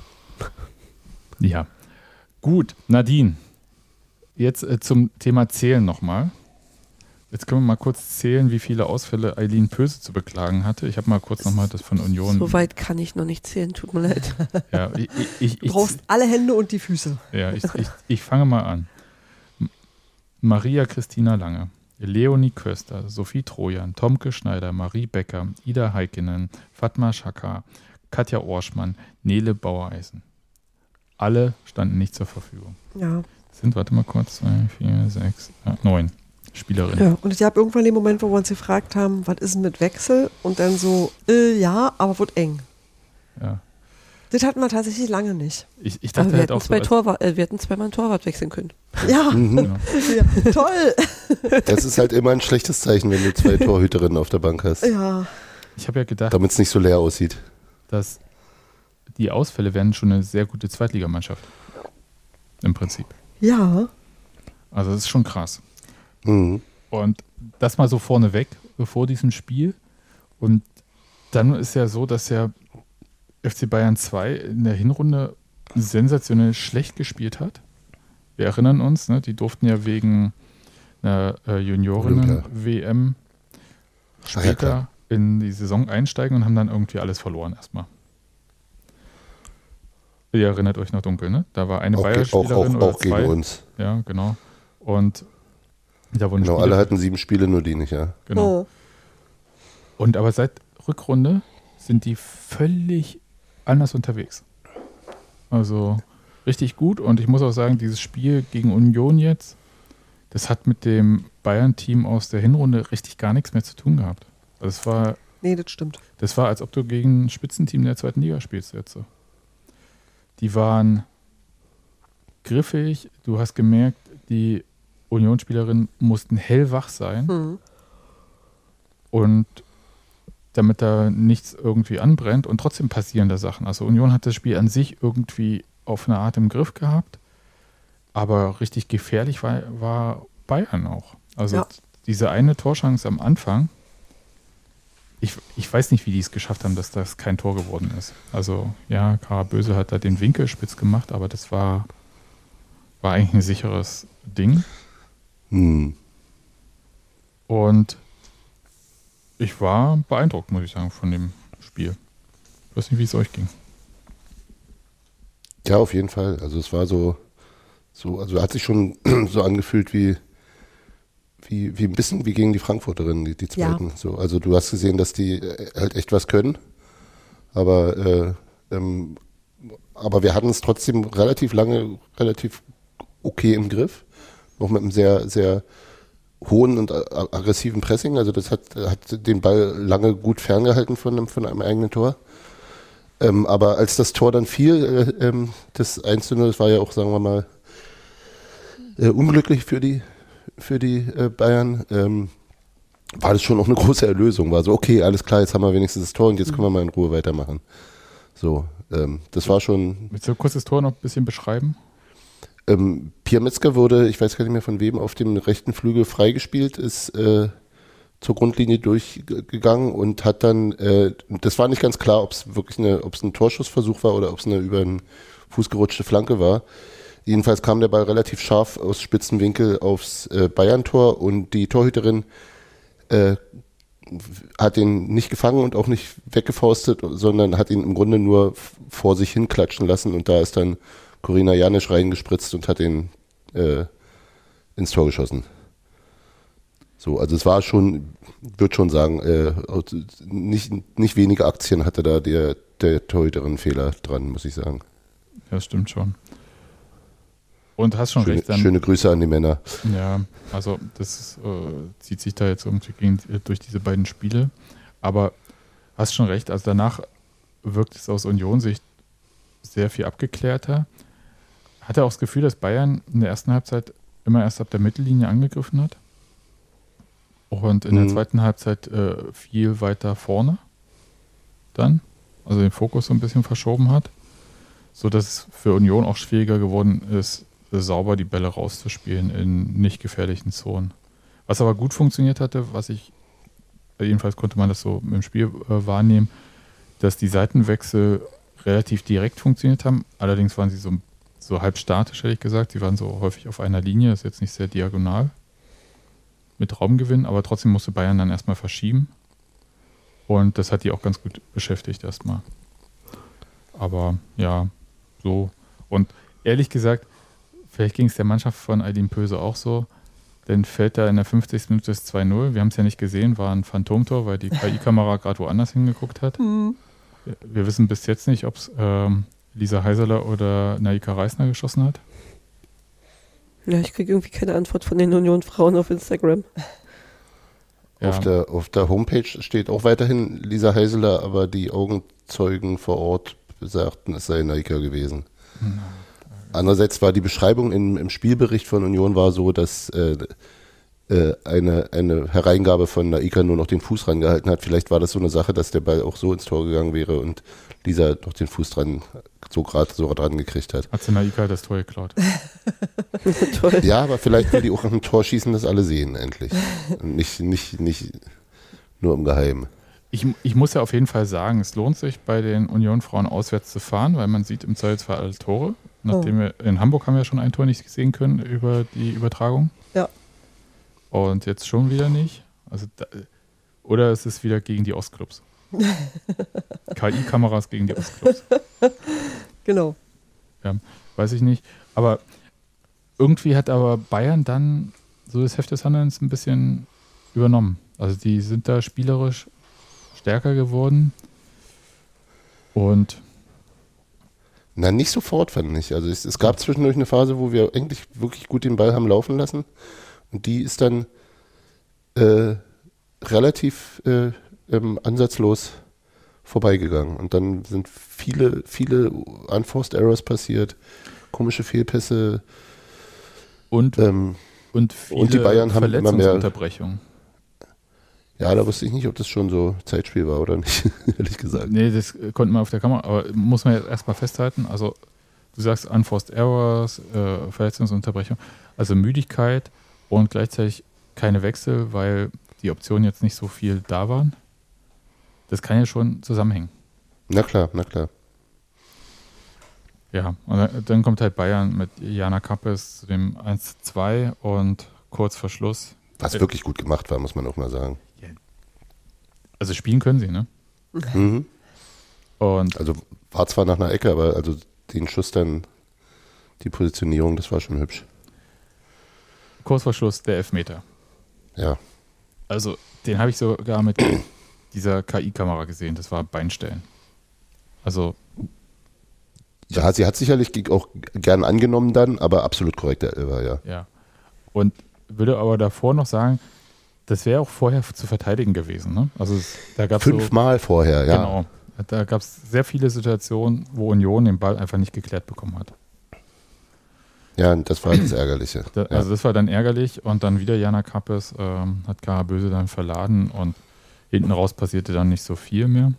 Ja. Gut, Nadine. Jetzt äh, zum Thema Zählen nochmal. Jetzt können wir mal kurz zählen, wie viele Ausfälle Eileen Pöse zu beklagen hatte. Ich habe mal kurz nochmal das von Union. So weit kann ich noch nicht zählen, tut mir leid. Ja, ich, ich, ich, Du ich, brauchst alle Hände und die Füße. ja, ich, ich, ich fange mal an. M- Maria Christina Lange, Leonie Köster, Sophie Trojan, Tomke Schneider, Marie Becker, Ida Heikkinen, Fatma Schakar, Katja Orschmann, Nele Bauereisen. Alle standen nicht zur Verfügung. Ja. Das sind, warte mal kurz, zwei, vier, sechs, äh, neun Spielerinnen. Ja. Und ich habe irgendwann den Moment, wo wir uns gefragt haben, was ist denn mit Wechsel? Und dann so, äh, ja, aber wird eng. Ja. Das hatten wir tatsächlich lange nicht. Ich, ich Aber dachte wir halt hätten, auch so, zwei als, Torwart, äh, wir hätten zweimal einen Torwart wechseln können. Ja, genau. ja toll. Das ist halt immer ein schlechtes Zeichen, wenn du zwei Torhüterinnen auf der Bank hast. Ja, Ich habe ja gedacht, Damit es nicht so leer aussieht. dass die Ausfälle werden schon eine sehr gute Zweitligamannschaft. Im Prinzip. ja. Also das ist schon krass. Mhm. Und das mal so vorneweg, vor diesem Spiel. Und dann ist ja so, dass ja F C Bayern zwei in der Hinrunde sensationell schlecht gespielt hat. Wir erinnern uns, ne, die durften ja wegen einer äh, Juniorinnen-W M Ach ja, später klar. in die Saison einsteigen und haben dann irgendwie alles verloren erstmal. Ihr erinnert euch noch dunkel, ne? Da war eine Auch, ge- auch, Bayer-Spielerin auch, oder auch gegen zwei. uns. Ja, genau. Und da wurden Genau, Spiele- alle hatten sieben Spiele, nur die nicht, ja. Genau. Oh. Und aber seit Rückrunde sind die völlig anders unterwegs. Also richtig gut. Und ich muss auch sagen, dieses Spiel gegen Union jetzt, das hat mit dem Bayern-Team aus der Hinrunde richtig gar nichts mehr zu tun gehabt. Also es war, Nee, das stimmt. das war, als ob du gegen ein Spitzenteam der zweiten Liga spielst jetzt so. Die waren griffig. Du hast gemerkt, die Unionsspielerinnen mussten hellwach sein. Hm. Und damit da nichts irgendwie anbrennt und trotzdem passieren da Sachen. Also Union hat das Spiel an sich irgendwie auf eine Art im Griff gehabt, aber richtig gefährlich war, war Bayern auch. Also Ja. diese eine Torchance am Anfang, ich, ich weiß nicht, wie die es geschafft haben, dass das kein Tor geworden ist. Also ja, Kara Böse hat da den Winkel spitz gemacht, aber das war, war eigentlich ein sicheres Ding. Hm. Und ich war beeindruckt, muss ich sagen, von dem Spiel. Ich weiß nicht, wie es euch ging. Ja, auf jeden Fall. Also es war so, so also hat sich schon so angefühlt wie, wie, wie ein bisschen wie gegen die Frankfurterinnen, die, die zweiten. Ja. So, also du hast gesehen, dass die äh, halt echt was können. Aber, äh, ähm, aber wir hatten es trotzdem relativ lange, relativ okay im Griff. Noch mit einem sehr, sehr hohen und a- aggressiven Pressing. Also das hat, hat den Ball lange gut ferngehalten von einem, von einem eigenen Tor. Ähm, aber als das Tor dann fiel, äh, ähm, das eins zu null, das war ja auch, sagen wir mal, äh, unglücklich für die, für die äh, Bayern, ähm, war das schon auch eine große Erlösung. War so, okay, alles klar, jetzt haben wir wenigstens das Tor und jetzt können wir mal in Ruhe weitermachen. So, ähm, das war schon... Willst du kurz das Tor noch ein bisschen beschreiben? Ähm, Pia Metzger wurde, ich weiß gar nicht mehr von wem, auf dem rechten Flügel freigespielt, ist äh, zur Grundlinie durchgegangen und hat dann, äh, das war nicht ganz klar, ob es wirklich eine, ob es ein Torschussversuch war oder ob es eine über den Fuß gerutschte Flanke war. Jedenfalls kam der Ball relativ scharf aus spitzen Winkel aufs äh, Bayern-Tor und die Torhüterin äh, hat ihn nicht gefangen und auch nicht weggefaustet, sondern hat ihn im Grunde nur f- vor sich hin klatschen lassen und da ist dann Corina Janisch reingespritzt und hat ihn äh, ins Tor geschossen. So, also es war schon, würde schon sagen, äh, nicht, nicht wenige Aktien hatte da der, der Torhüterin Fehler dran, muss ich sagen. Ja, stimmt schon. Und hast schon Schöne, recht. Dann, schöne Grüße an die Männer. Ja, also das äh, zieht sich da jetzt irgendwie gegen, durch diese beiden Spiele. Aber hast schon recht, also danach wirkt es aus Union-Sicht sehr viel abgeklärter. Hatte auch das Gefühl, dass Bayern in der ersten Halbzeit immer erst ab der Mittellinie angegriffen hat und in Mhm. der zweiten Halbzeit äh, viel weiter vorne dann, also den Fokus so ein bisschen verschoben hat, sodass es für Union auch schwieriger geworden ist, sauber die Bälle rauszuspielen in nicht gefährlichen Zonen. Was aber gut funktioniert hatte, was ich, jedenfalls konnte man das so im Spiel äh, wahrnehmen, dass die Seitenwechsel relativ direkt funktioniert haben. Allerdings waren sie so, so halb statisch, hätte ich gesagt. Sie waren so häufig auf einer Linie, das ist jetzt nicht sehr diagonal mit Raumgewinn, aber trotzdem musste Bayern dann erstmal verschieben. Und das hat die auch ganz gut beschäftigt erstmal. Aber ja, so. Und ehrlich gesagt, vielleicht ging es der Mannschaft von Aydin Pöse auch so, dann fällt da in der fünfzigsten Minute das zwei null. Wir haben es ja nicht gesehen, war ein Phantomtor, weil die K I-Kamera gerade woanders hingeguckt hat. Hm. Wir wissen bis jetzt nicht, ob es ähm, Lisa Heiserler oder Naika Reisner geschossen hat. Ja, ich kriege irgendwie keine Antwort von den Union-Frauen auf Instagram. Ja, Auf, der, auf der Homepage steht auch weiterhin Lisa Heiseler, aber die Augenzeugen vor Ort sagten, es sei Naika gewesen. Hm. Andererseits war die Beschreibung im, im Spielbericht von Union war so, dass äh, äh, eine, eine Hereingabe von Naika nur noch den Fuß rangehalten hat. Vielleicht war das so eine Sache, dass der Ball auch so ins Tor gegangen wäre und Lisa noch den Fuß dran, so gerade so dran gekriegt hat. Hat sie Naika das Tor geklaut? Ja, aber vielleicht will die auch ein Tor schießen, das alle sehen endlich. Und nicht, nicht, nicht nur im Geheimen. Ich, ich muss ja auf jeden Fall sagen, es lohnt sich, bei den Union-Frauen auswärts zu fahren, weil man sieht im Zweifelsfall alle Tore. Nachdem oh. wir in Hamburg haben wir ja schon ein Tor nicht sehen können über die Übertragung. Ja. Und jetzt schon wieder nicht. Also da, oder es ist wieder gegen die Ostclubs. K I-Kameras gegen die Ostclubs. Genau. Ja, weiß ich nicht. Aber irgendwie hat aber Bayern dann so das Heft des Handelns ein bisschen übernommen. Also die sind da spielerisch stärker geworden. Und na, nicht sofort, fand ich. Also es, es gab zwischendurch eine Phase, wo wir eigentlich wirklich gut den Ball haben laufen lassen. Und die ist dann äh, relativ äh, ähm, ansatzlos vorbeigegangen. Und dann sind viele, viele Unforced Errors passiert, komische Fehlpässe. Und, ähm, und viele und die Bayern haben immer mehr Unterbrechungen. Ja, da wusste ich nicht, ob das schon so Zeitspiel war oder nicht, ehrlich gesagt. Nee, das konnten wir auf der Kamera, aber muss man jetzt erstmal festhalten. Also, du sagst Unforced Errors, äh, Verletzungsunterbrechung, also Müdigkeit und gleichzeitig keine Wechsel, weil die Optionen jetzt nicht so viel da waren. Das kann ja schon zusammenhängen. Na klar, na klar. Ja, und dann kommt halt Bayern mit Jana Kappes zu dem eins zu zwei und kurz vor Schluss. Was äh, wirklich gut gemacht war, muss man auch mal sagen. Also spielen können sie, ne? Mhm. Und also war zwar nach einer Ecke, aber also den Schuss dann, die Positionierung, das war schon hübsch. Kurz vor Schluss der Elfmeter. Ja. Also den habe ich sogar mit dieser K I-Kamera gesehen, das war Beinstellen. Also ja, sie hat sicherlich auch gern angenommen dann, aber absolut korrekt der Elfer, ja. Ja. Und würde aber davor noch sagen, das wäre auch vorher zu verteidigen gewesen. Ne? Also es, da gab's Fünfmal so, vorher, ja. Genau. Da gab es sehr viele Situationen, wo Union den Ball einfach nicht geklärt bekommen hat. Ja, das war das Ärgerliche. Da, ja. Also das war dann ärgerlich und dann wieder Jana Kappes, ähm, hat Kara Böse dann verladen und hinten raus passierte dann nicht so viel mehr.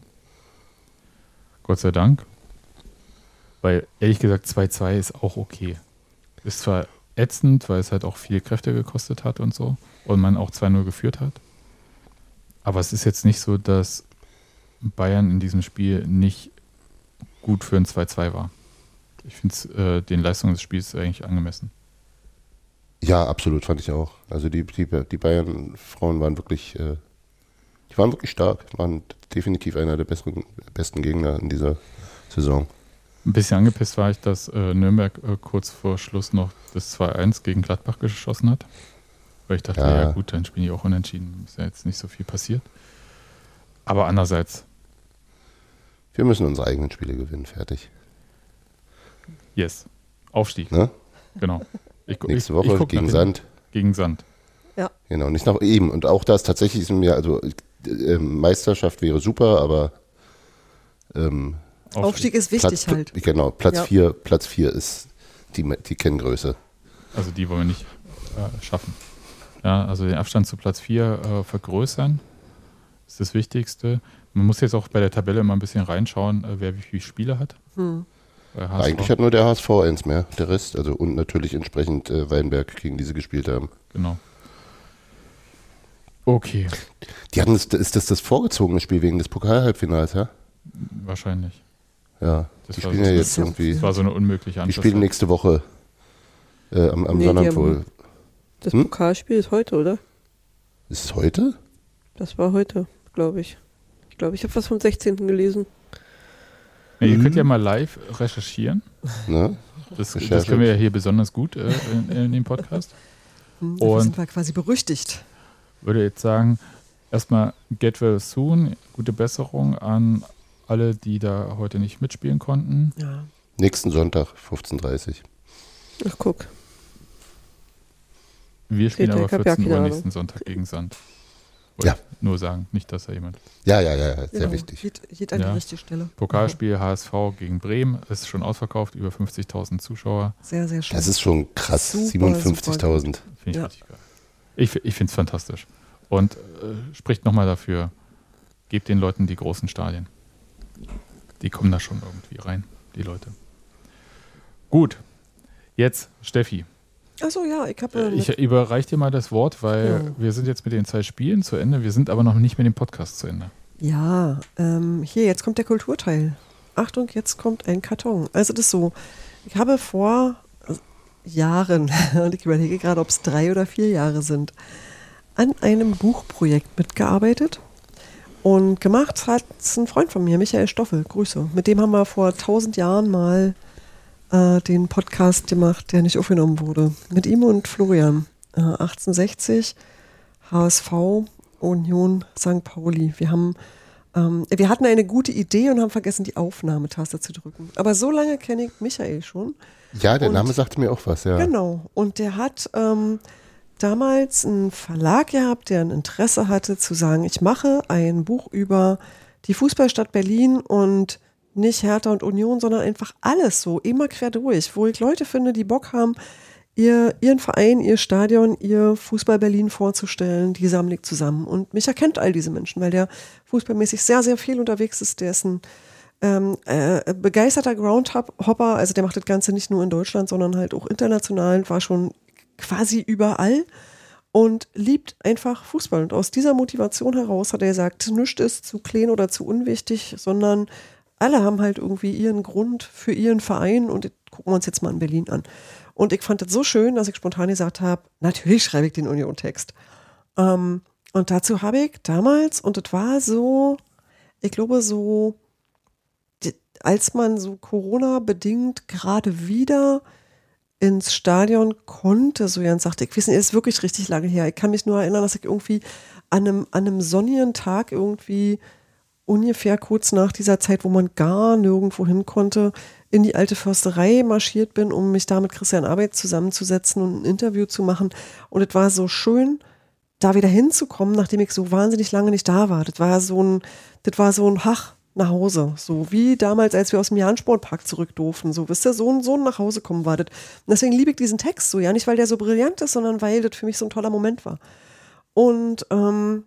Gott sei Dank. Weil ehrlich gesagt zwei zu zwei ist auch okay. Ist zwar ätzend, weil es halt auch viel Kräfte gekostet hat und so und man auch zwei null geführt hat. Aber es ist jetzt nicht so, dass Bayern in diesem Spiel nicht gut für ein zwei zu zwei war. Ich finde es äh, den Leistungen des Spiels eigentlich angemessen. Ja, absolut, fand ich auch. Also die, die, die Bayern-Frauen waren wirklich, äh, die waren wirklich stark, waren definitiv einer der besseren, besten Gegner in dieser Saison. Ein bisschen angepisst war ich, dass äh, Nürnberg äh, kurz vor Schluss noch das zwei eins gegen Gladbach geschossen hat. Weil ich dachte, ja, ja gut, dann spielen die auch unentschieden. Ist ja jetzt nicht so viel passiert. Aber andererseits. Wir müssen unsere eigenen Spiele gewinnen, fertig. Yes. Aufstieg. Ne? Genau. Ich, Nächste ich, Woche ich gegen Sand. Gegen Sand. Ja. Genau, nicht nach eben. Und auch das tatsächlich ist mir, also äh, Meisterschaft wäre super, aber ähm, Aufstieg. Aufstieg ist wichtig Platz, halt. Genau, Platz ja. vier, Platz vier ist die, die Kenngröße. Also die wollen wir nicht äh, schaffen. Ja, also den Abstand zu Platz vier äh, vergrößern ist das Wichtigste. Man muss jetzt auch bei der Tabelle mal ein bisschen reinschauen, äh, wer wie viele Spiele hat. Hm. Eigentlich hat nur der H S V eins mehr, der Rest, also und natürlich entsprechend äh, Weinberg, gegen die sie gespielt haben. Genau. Okay. Die hatten das, ist das das vorgezogene Spiel wegen des Pokal-Halbfinals, ja? Wahrscheinlich. Ja, das die spielen so ja jetzt eine, irgendwie. Das war so eine unmögliche Antwort. Die spielen nächste Woche äh, am, am nee, Sonnabend wohl. Das hm? Pokalspiel ist heute, oder? Ist es heute? Das war heute, glaube ich. Ich glaube, ich habe was vom sechzehnten gelesen. Ja, ihr könnt ja mal live recherchieren. Ne? Das, das können wir ja hier besonders gut äh, in, in dem Podcast. Dafür Und sind wir quasi berüchtigt. Würde jetzt sagen, erstmal get well soon, gute Besserung an alle, die da heute nicht mitspielen konnten. Ja. Nächsten Sonntag, fünfzehn Uhr dreißig. Ach, guck. Wir spielen aber vierzehn Uhr nächsten Sonntag gegen Sand. Wollte Ja. ich nur sagen, nicht, dass da jemand... Ja, ja, ja, ja, sehr Genau. wichtig. Geht, geht an Ja. die richtige Stelle. Pokalspiel H S V gegen Bremen ist schon ausverkauft, über fünfzigtausend Zuschauer. Sehr, sehr schön. Das ist schon krass, Super, siebenundfünfzigtausend. Finde ich Ja. richtig geil. Ich, ich finde es fantastisch. Und äh, spricht nochmal dafür, gebt den Leuten die großen Stadien. Die kommen da schon irgendwie rein, die Leute. Gut, jetzt Steffi. Achso, ja, ich habe. Ich überreiche dir mal das Wort, weil Ja. wir sind jetzt mit den zwei Spielen zu Ende. Wir sind aber noch nicht mit dem Podcast zu Ende. Ja, ähm, hier, jetzt kommt der Kulturteil. Achtung, jetzt kommt ein Karton. Also das ist so, ich habe vor Jahren, und ich überlege gerade, ob es drei oder vier Jahre sind, an einem Buchprojekt mitgearbeitet. Und gemacht hat es ein Freund von mir, Michael Stoffel, Grüße. Mit dem haben wir vor tausend Jahren mal äh, den Podcast gemacht, der nicht aufgenommen wurde. Mit ihm und Florian. Äh, achtzehnhundertsechzig, H S V, Union Sankt Pauli. Wir haben, ähm, wir hatten eine gute Idee und haben vergessen, die Aufnahmetaste zu drücken. Aber so lange kenne ich Michael schon. Ja, der Und- Name sagte mir auch was, ja. Genau. Und der hat ähm, damals einen Verlag gehabt, der ein Interesse hatte zu sagen, ich mache ein Buch über die Fußballstadt Berlin und nicht Hertha und Union, sondern einfach alles so, immer quer durch, wo ich Leute finde, die Bock haben, ihr, ihren Verein, ihr Stadion, ihr Fußball Berlin vorzustellen, die sammle ich zusammen. Und mich erkennt all diese Menschen, weil der fußballmäßig sehr, sehr viel unterwegs ist. Der ist ein ähm, äh, begeisterter Groundhopper, also der macht das Ganze nicht nur in Deutschland, sondern halt auch international, war schon quasi überall und liebt einfach Fußball. Und aus dieser Motivation heraus hat er gesagt, nichts ist zu klein oder zu unwichtig, sondern alle haben halt irgendwie ihren Grund für ihren Verein und das gucken wir uns jetzt mal in Berlin an. Und ich fand das so schön, dass ich spontan gesagt habe, natürlich schreibe ich den Union-Text. Ähm, und dazu habe ich damals, und das war so, ich glaube so, die, als man so Corona-bedingt gerade wieder ins Stadion konnte, so Jan sagte, ich weiß nicht, es ist wirklich richtig lange her. Ich kann mich nur erinnern, dass ich irgendwie an einem, an einem sonnigen Tag irgendwie ungefähr kurz nach dieser Zeit, wo man gar nirgendwo hin konnte, in die alte Försterei marschiert bin, um mich da mit Christian Arbeit zusammenzusetzen und ein Interview zu machen. Und es war so schön, da wieder hinzukommen, nachdem ich so wahnsinnig lange nicht da war. Das war so ein, das war so ein Hach nach Hause. So wie damals, als wir aus dem Jahn-Sportpark zurück durften. So, wisst ihr, so ein, so ein nach Hause kommen war das. Und deswegen liebe ich diesen Text so, ja, nicht weil der so brillant ist, sondern weil das für mich so ein toller Moment war. Und ähm,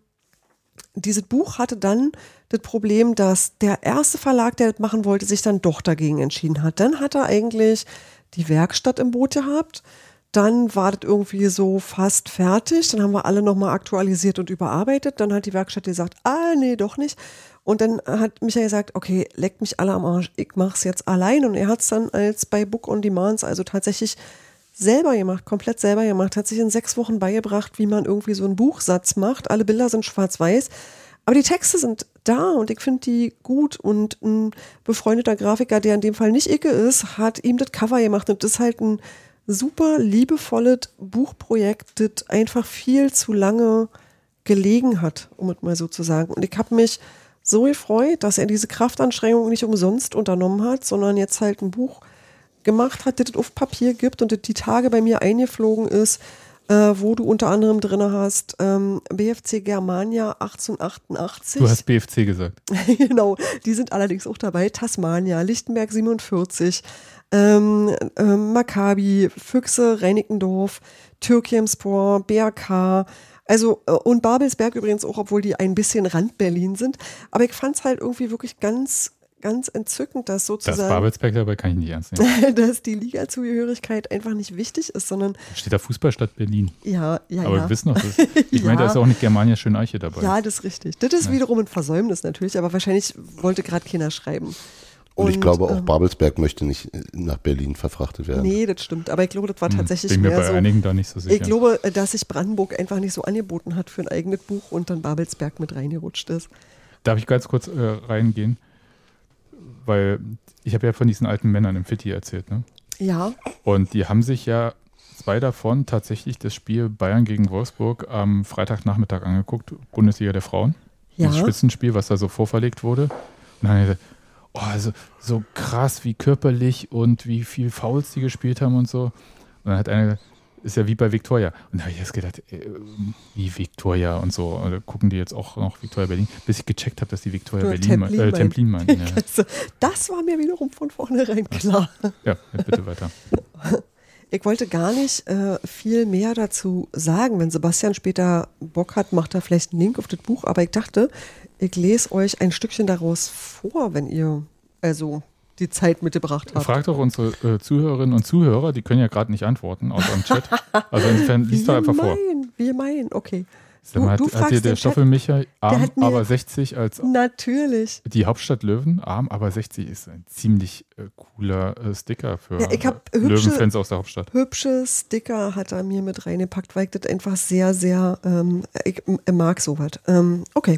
dieses Buch hatte dann das Problem, dass der erste Verlag, der das machen wollte, sich dann doch dagegen entschieden hat. Dann hat er eigentlich die Werkstatt im Boot gehabt. Dann war das irgendwie so fast fertig. Dann haben wir alle nochmal aktualisiert und überarbeitet. Dann hat die Werkstatt gesagt, ah, nee, doch nicht. Und dann hat Michael gesagt, okay, leckt mich alle am Arsch, ich mach's jetzt allein. Und er hat es dann als bei Book on Demands, also tatsächlich selber gemacht, komplett selber gemacht, hat sich in sechs Wochen beigebracht, wie man irgendwie so einen Buchsatz macht. Alle Bilder sind schwarz-weiß, aber die Texte sind da und ich finde die gut. Und ein befreundeter Grafiker, der in dem Fall nicht Icke ist, hat ihm das Cover gemacht und das ist halt ein super liebevolles Buchprojekt, das einfach viel zu lange gelegen hat, um es mal so zu sagen. Und ich habe mich so gefreut, dass er diese Kraftanstrengung nicht umsonst unternommen hat, sondern jetzt halt ein Buch gemacht hat, das es auf Papier gibt und das die Tage bei mir eingeflogen ist, äh, wo du unter anderem drin hast, ähm, B F C Germania achtzehnhundertachtundachtzig. Du hast B F C gesagt. Genau, die sind allerdings auch dabei. Tasmania, Lichtenberg siebenundvierzig, ähm, ähm, Maccabi, Füchse, Reinickendorf, Türkimspor, B R K, also äh, und Babelsberg übrigens auch, obwohl die ein bisschen Rand Berlin sind. Aber ich fand es halt irgendwie wirklich ganz ganz entzückend, dass Das sozusagen, Babelsberg dabei kann ich nicht ernst nehmen. dass die Liga-Zugehörigkeit einfach nicht wichtig ist, sondern Da steht da Fußballstadt Berlin. ja, ja, Aber ja. wir wissen noch, das, ich meine, da Ja. ist auch nicht Germania Schöneiche dabei. Ja, das ist richtig. Das ist Ja. wiederum ein Versäumnis natürlich, aber wahrscheinlich wollte gerade keiner schreiben. Und ich glaube auch, ähm, Babelsberg möchte nicht äh, nach Berlin verfrachtet werden. Nee, das stimmt. Aber ich glaube, das war Hm, tatsächlich bin mir mehr bei so. einigen da nicht so sicher. Ich glaube, dass sich Brandenburg einfach nicht so angeboten hat für ein eigenes Buch und dann Babelsberg mit reingerutscht ist. Darf ich ganz kurz äh, reingehen? Weil ich habe ja von diesen alten Männern im Fitti erzählt, ne? Ja, Und die haben sich ja zwei davon tatsächlich das Spiel Bayern gegen Wolfsburg am Freitagnachmittag angeguckt, Bundesliga der Frauen. ja. Das Spitzenspiel, was da so vorverlegt wurde. Und dann haben die gesagt, oh, also so krass, wie körperlich und wie viel Fouls die gespielt haben und so. Und dann hat einer gesagt, ist ja wie bei Viktoria. Und da habe ich erst gedacht, äh, wie Viktoria und so. Und da gucken die jetzt auch noch Viktoria Berlin, bis ich gecheckt habe, dass die Viktoria Oder Berlin Templin äh, meint. Templin meinen. Ja. Also, das war mir wiederum von vornherein klar. Ja, bitte weiter. Ich wollte gar nicht äh, viel mehr dazu sagen. Wenn Sebastian später Bock hat, macht er vielleicht einen Link auf das Buch. Aber ich dachte, ich lese euch ein Stückchen daraus vor, wenn ihr also die Zeit mitgebracht habt. Fragt doch unsere äh, Zuhörerinnen und Zuhörer, die können ja gerade nicht antworten, außer im Chat. Also insofern liest doch einfach vor. Wir meinen, okay. Sag mal, Du- hat, du hat dir fragst der den Stoffelmicher arm, hat mir- aber sechzig als Natürlich. die Hauptstadt Löwen, arm, aber sechzig ist ein ziemlich äh, cooler äh, Sticker für Ja, ich hab äh, hübsche- Löwenfans aus der Hauptstadt. Hübsche Sticker hat er mir mit reingepackt, weil ich das einfach sehr, sehr, ähm, ich äh, mag sowas. Ähm, okay.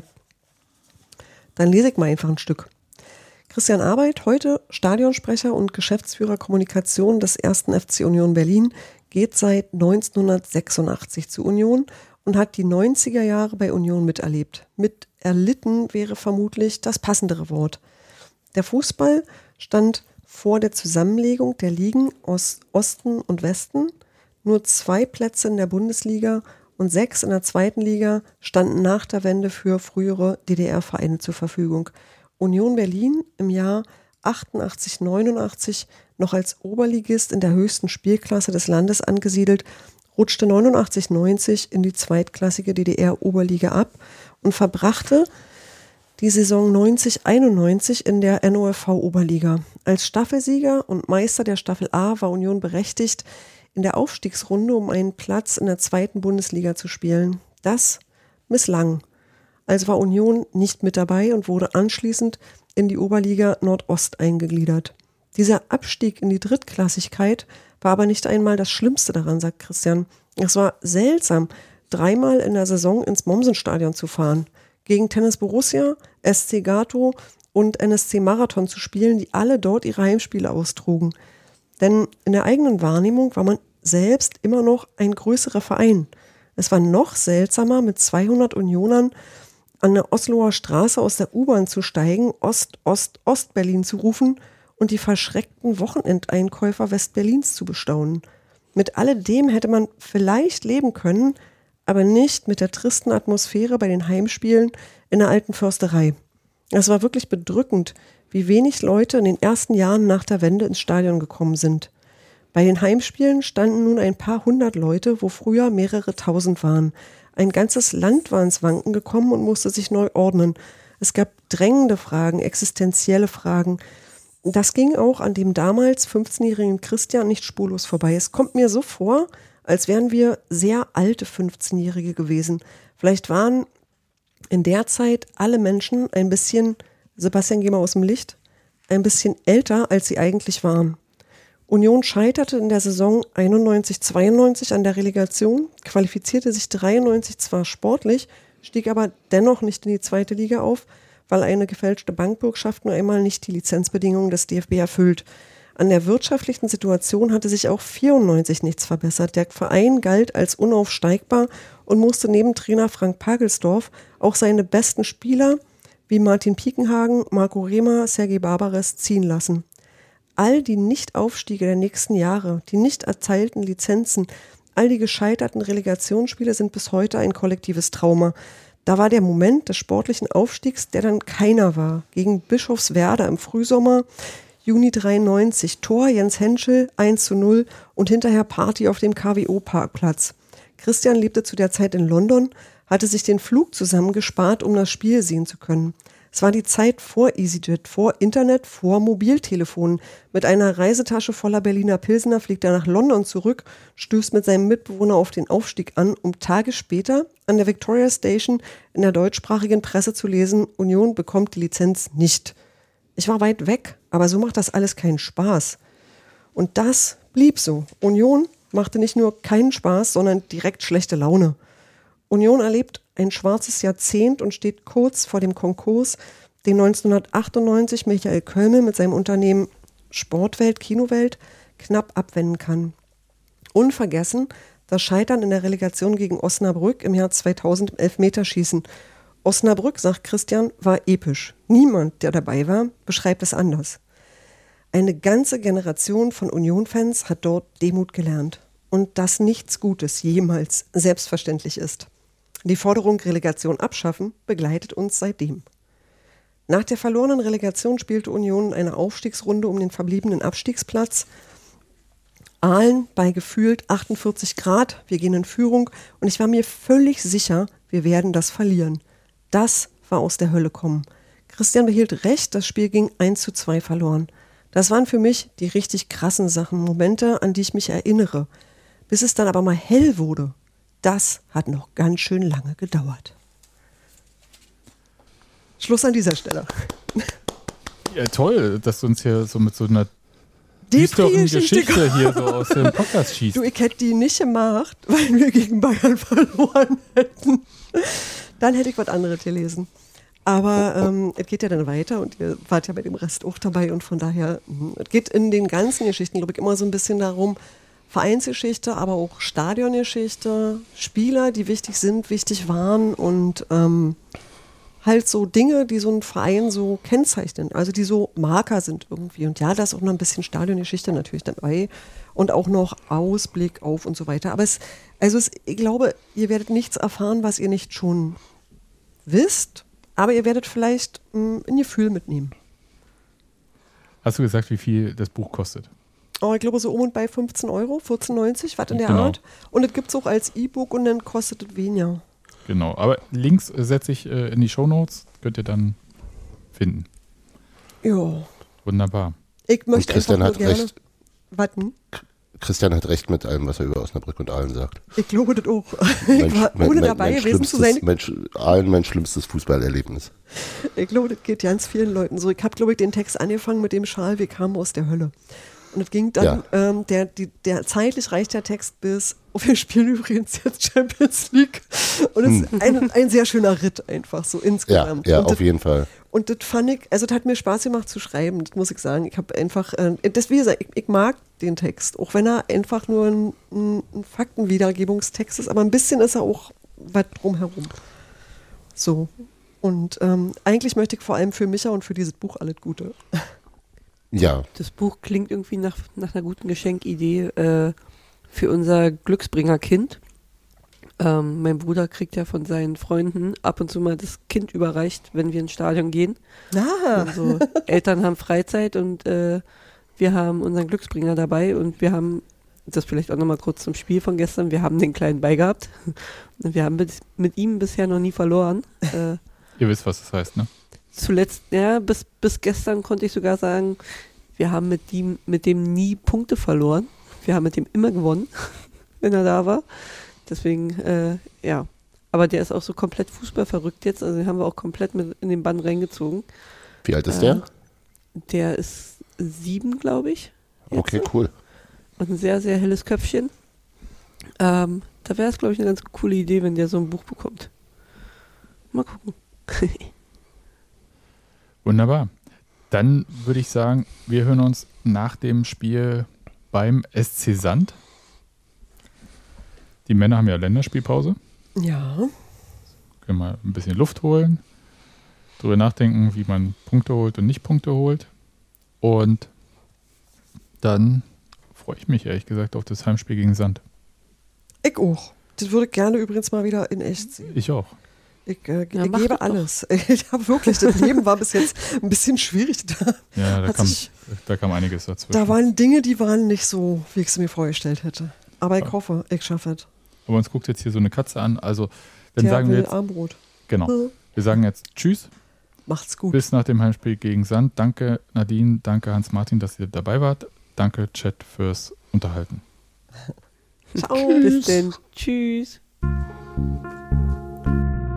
Dann lese ich mal einfach ein Stück. Christian Arbeit, heute Stadionsprecher und Geschäftsführer Kommunikation des ersten F C Union Berlin, geht seit neunzehnhundertsechsundachtzig zu Union und hat die neunziger Jahre bei Union miterlebt. Mit erlitten wäre vermutlich das passendere Wort. Der Fußball stand vor der Zusammenlegung der Ligen aus Osten und Westen. Nur zwei Plätze in der Bundesliga und sechs in der zweiten Liga standen nach der Wende für frühere D D R-Vereine zur Verfügung. Union Berlin im Jahr achtundachtzig neunundachtzig noch als Oberligist in der höchsten Spielklasse des Landes angesiedelt, rutschte neunundachtzig neunzig in die zweitklassige D D R-Oberliga ab und verbrachte die Saison neunzig einundneunzig in der N O F V-Oberliga. Als Staffelsieger und Meister der Staffel A war Union berechtigt, in der Aufstiegsrunde um einen Platz in der zweiten Bundesliga zu spielen. Das misslang. Also war Union nicht mit dabei und wurde anschließend in die Oberliga Nordost eingegliedert. Dieser Abstieg in die Drittklassigkeit war aber nicht einmal das Schlimmste daran, sagt Christian. Es war seltsam, dreimal in der Saison ins Mommsenstadion zu fahren, gegen Tennis Borussia, S C Gato und N S C Marathon zu spielen, die alle dort ihre Heimspiele austrugen. Denn in der eigenen Wahrnehmung war man selbst immer noch ein größerer Verein. Es war noch seltsamer, mit zweihundert Unionern an der Osloer Straße aus der U-Bahn zu steigen, Ost, Ost, Ost-Berlin zu rufen und die verschreckten Wochenendeinkäufer West-Berlins zu bestaunen. Mit alledem hätte man vielleicht leben können, aber nicht mit der tristen Atmosphäre bei den Heimspielen in der alten Försterei. Es war wirklich bedrückend, wie wenig Leute in den ersten Jahren nach der Wende ins Stadion gekommen sind. Bei den Heimspielen standen nun ein paar hundert Leute, wo früher mehrere tausend waren. Ein ganzes Land war ins Wanken gekommen und musste sich neu ordnen. Es gab drängende Fragen, existenzielle Fragen. Das ging auch an dem damals fünfzehnjährigen Christian nicht spurlos vorbei. Es kommt mir so vor, als wären wir sehr alte fünfzehnjährige gewesen. Vielleicht waren in der Zeit alle Menschen ein bisschen, Sebastian, geh mal aus dem Licht, ein bisschen älter, als sie eigentlich waren. Union scheiterte in der Saison einundneunzig zweiundneunzig an der Relegation, qualifizierte sich dreiundneunzig zwar sportlich, stieg aber dennoch nicht in die zweite Liga auf, weil eine gefälschte Bankbürgschaft nur einmal nicht die Lizenzbedingungen des D F B erfüllt. An der wirtschaftlichen Situation hatte sich auch vierundneunzig nichts verbessert. Der Verein galt als unaufsteigbar und musste neben Trainer Frank Pagelsdorf auch seine besten Spieler wie Martin Piekenhagen, Marco Rehmer, Sergei Barbares ziehen lassen. All die Nicht-Aufstiege der nächsten Jahre, die nicht erteilten Lizenzen, all die gescheiterten Relegationsspiele sind bis heute ein kollektives Trauma. Da war der Moment des sportlichen Aufstiegs, der dann keiner war. Gegen Bischofswerda im Frühsommer, Juni dreiundneunzig, Tor Jens Henschel, eins zu null und hinterher Party auf dem K W O-Parkplatz. Christian lebte zu der Zeit in London, hatte sich den Flug zusammengespart, um das Spiel sehen zu können. Es war die Zeit vor EasyJet, vor Internet, vor Mobiltelefonen. Mit einer Reisetasche voller Berliner Pilsener fliegt er nach London zurück, stößt mit seinem Mitbewohner auf den Aufstieg an, um Tage später an der Victoria Station in der deutschsprachigen Presse zu lesen, Union bekommt die Lizenz nicht. Ich war weit weg, aber so macht das alles keinen Spaß. Und das blieb so. Union machte nicht nur keinen Spaß, sondern direkt schlechte Laune. Union erlebt ein schwarzes Jahrzehnt und steht kurz vor dem Konkurs, den neunzehnhundertachtundneunzig Michael Kölmel mit seinem Unternehmen Sportwelt, Kinowelt knapp abwenden kann. Unvergessen das Scheitern in der Relegation gegen Osnabrück im Jahr zweitausend im Elfmeterschießen. Osnabrück, sagt Christian, war episch. Niemand, der dabei war, beschreibt es anders. Eine ganze Generation von Union-Fans hat dort Demut gelernt. und dass nichts Gutes jemals selbstverständlich ist. Die Forderung Relegation abschaffen begleitet uns seitdem. Nach der verlorenen Relegation spielte Union eine Aufstiegsrunde um den verbliebenen Abstiegsplatz. Aalen bei gefühlt achtundvierzig Grad, wir gehen in Führung und ich war mir völlig sicher, wir werden das verlieren. Das war aus der Hölle kommen. Christian behielt recht, das Spiel ging eins zu zwei verloren. Das waren für mich die richtig krassen Sachen, Momente, an die ich mich erinnere. Bis es dann aber mal hell wurde, das hat noch ganz schön lange gedauert. Schluss an dieser Stelle. Ja, toll, dass du uns hier so mit so einer düsteren Geschichte hier so aus dem Podcast schießt. Du, ich hätte die nicht gemacht, weil wir gegen Bayern verloren hätten. Dann hätte ich was anderes gelesen. Aber ähm, es geht ja dann weiter und ihr wart ja bei dem Rest auch dabei und von daher, mh, es geht in den ganzen Geschichten, glaube ich, immer so ein bisschen darum, Vereinsgeschichte, aber auch Stadiongeschichte, Spieler, die wichtig sind, wichtig waren und ähm, halt so Dinge, die so einen Verein so kennzeichnen, also die so Marker sind irgendwie. Und ja, da ist auch noch ein bisschen Stadiongeschichte natürlich dabei und auch noch Ausblick auf und so weiter. Aber es, also es, ich glaube, ihr werdet nichts erfahren, was ihr nicht schon wisst, aber ihr werdet vielleicht mh, ein Gefühl mitnehmen. Hast du gesagt, wie viel das Buch kostet? Oh, ich glaube so um und bei fünfzehn Euro, vierzehn neunzig, was in der Genau. Art. Und es gibt es auch als E-Book und dann kostet es weniger. Genau, aber Links äh, setze ich äh, in die Shownotes, könnt ihr dann finden. Ja. Wunderbar. Ich möchte Christian einfach nur hat gerne recht. warten. Christian hat recht mit allem, was er über Osnabrück und Aalen sagt. Ich glaube das auch. Mein, Ich war mein, ohne mein, dabei mein gewesen zu schlimmstes- sein. Mein, Sch- Aalen mein schlimmstes Fußballerlebnis. Ich glaube, das geht ganz vielen Leuten so. Ich habe, glaube ich, den Text angefangen mit dem Schal, wir kamen aus der Hölle. Und es ging dann, Ja. ähm, der, die, der, zeitlich reicht der Text bis, oh, wir spielen übrigens jetzt Champions League. Und es ist ein, ein sehr schöner Ritt einfach so Hm. Ja, insgesamt. ja und auf das, jeden Fall. Und das fand ich, also das hat mir Spaß gemacht zu schreiben, das muss ich sagen. Ich habe einfach, äh, das, wie gesagt, ich, ich mag den Text, auch wenn er einfach nur ein, ein, ein Faktenwiedergebungstext ist, aber ein bisschen ist er auch was drumherum. So. Und ähm, eigentlich möchte ich vor allem für Micha und für dieses Buch alles Gute. Ja, Das Buch klingt irgendwie nach, nach einer guten Geschenkidee äh, für unser Glücksbringer-Kind. Ähm, mein Bruder kriegt ja von seinen Freunden ab und zu mal das Kind überreicht, wenn wir ins Stadion gehen. Ah, Also Eltern haben Freizeit und äh, wir haben unseren Glücksbringer dabei und wir haben, das vielleicht auch nochmal kurz zum Spiel von gestern, wir haben den Kleinen beigehabt und wir haben mit, mit ihm bisher noch nie verloren. Äh, Ihr wisst, was das heißt, ne? Zuletzt, ja, bis, bis gestern konnte ich sogar sagen, wir haben mit dem, mit dem nie Punkte verloren. Wir haben mit dem immer gewonnen, wenn er da war. Deswegen, äh, ja. Aber der ist auch so komplett Fußball verrückt jetzt. Also den haben wir auch komplett mit in den Bann reingezogen. wie alt ist Äh, der? Der ist sieben, glaube ich. jetzt. Okay, cool. Und ein sehr, sehr helles Köpfchen. Ähm, da wäre es, glaube ich, eine ganz coole Idee, wenn der so ein Buch bekommt. Mal gucken. Wunderbar. Dann würde ich sagen, wir hören uns nach dem Spiel beim S C Sand. Die Männer haben ja Länderspielpause. ja. Können mal ein bisschen Luft holen, drüber nachdenken, wie man Punkte holt und nicht Punkte holt. Und dann freue ich mich ehrlich gesagt auf das Heimspiel gegen Sand. Ich auch. Das würde ich gerne übrigens mal wieder in echt sehen. Ich auch. Ich, äh, Ja, ich mach gebe das doch. alles. Ich habe wirklich, das Leben war bis jetzt ein bisschen schwierig. Da, Ja, da Hat kam, sich- da kam einiges dazwischen. da waren Dinge, die waren nicht so, wie ich es mir vorgestellt hätte. Aber ich Ja. hoffe, ich schaffe es. Aber uns guckt jetzt hier so eine Katze an. Also, dann Der sagen wir will jetzt, Armbrot. genau, Hm. wir sagen jetzt Tschüss, Macht's gut. bis nach dem Heimspiel gegen Sand. Danke Nadine, danke Hans-Martin, dass ihr dabei wart. Danke Chat fürs Unterhalten. Ciao. Bis denn. Tschüss.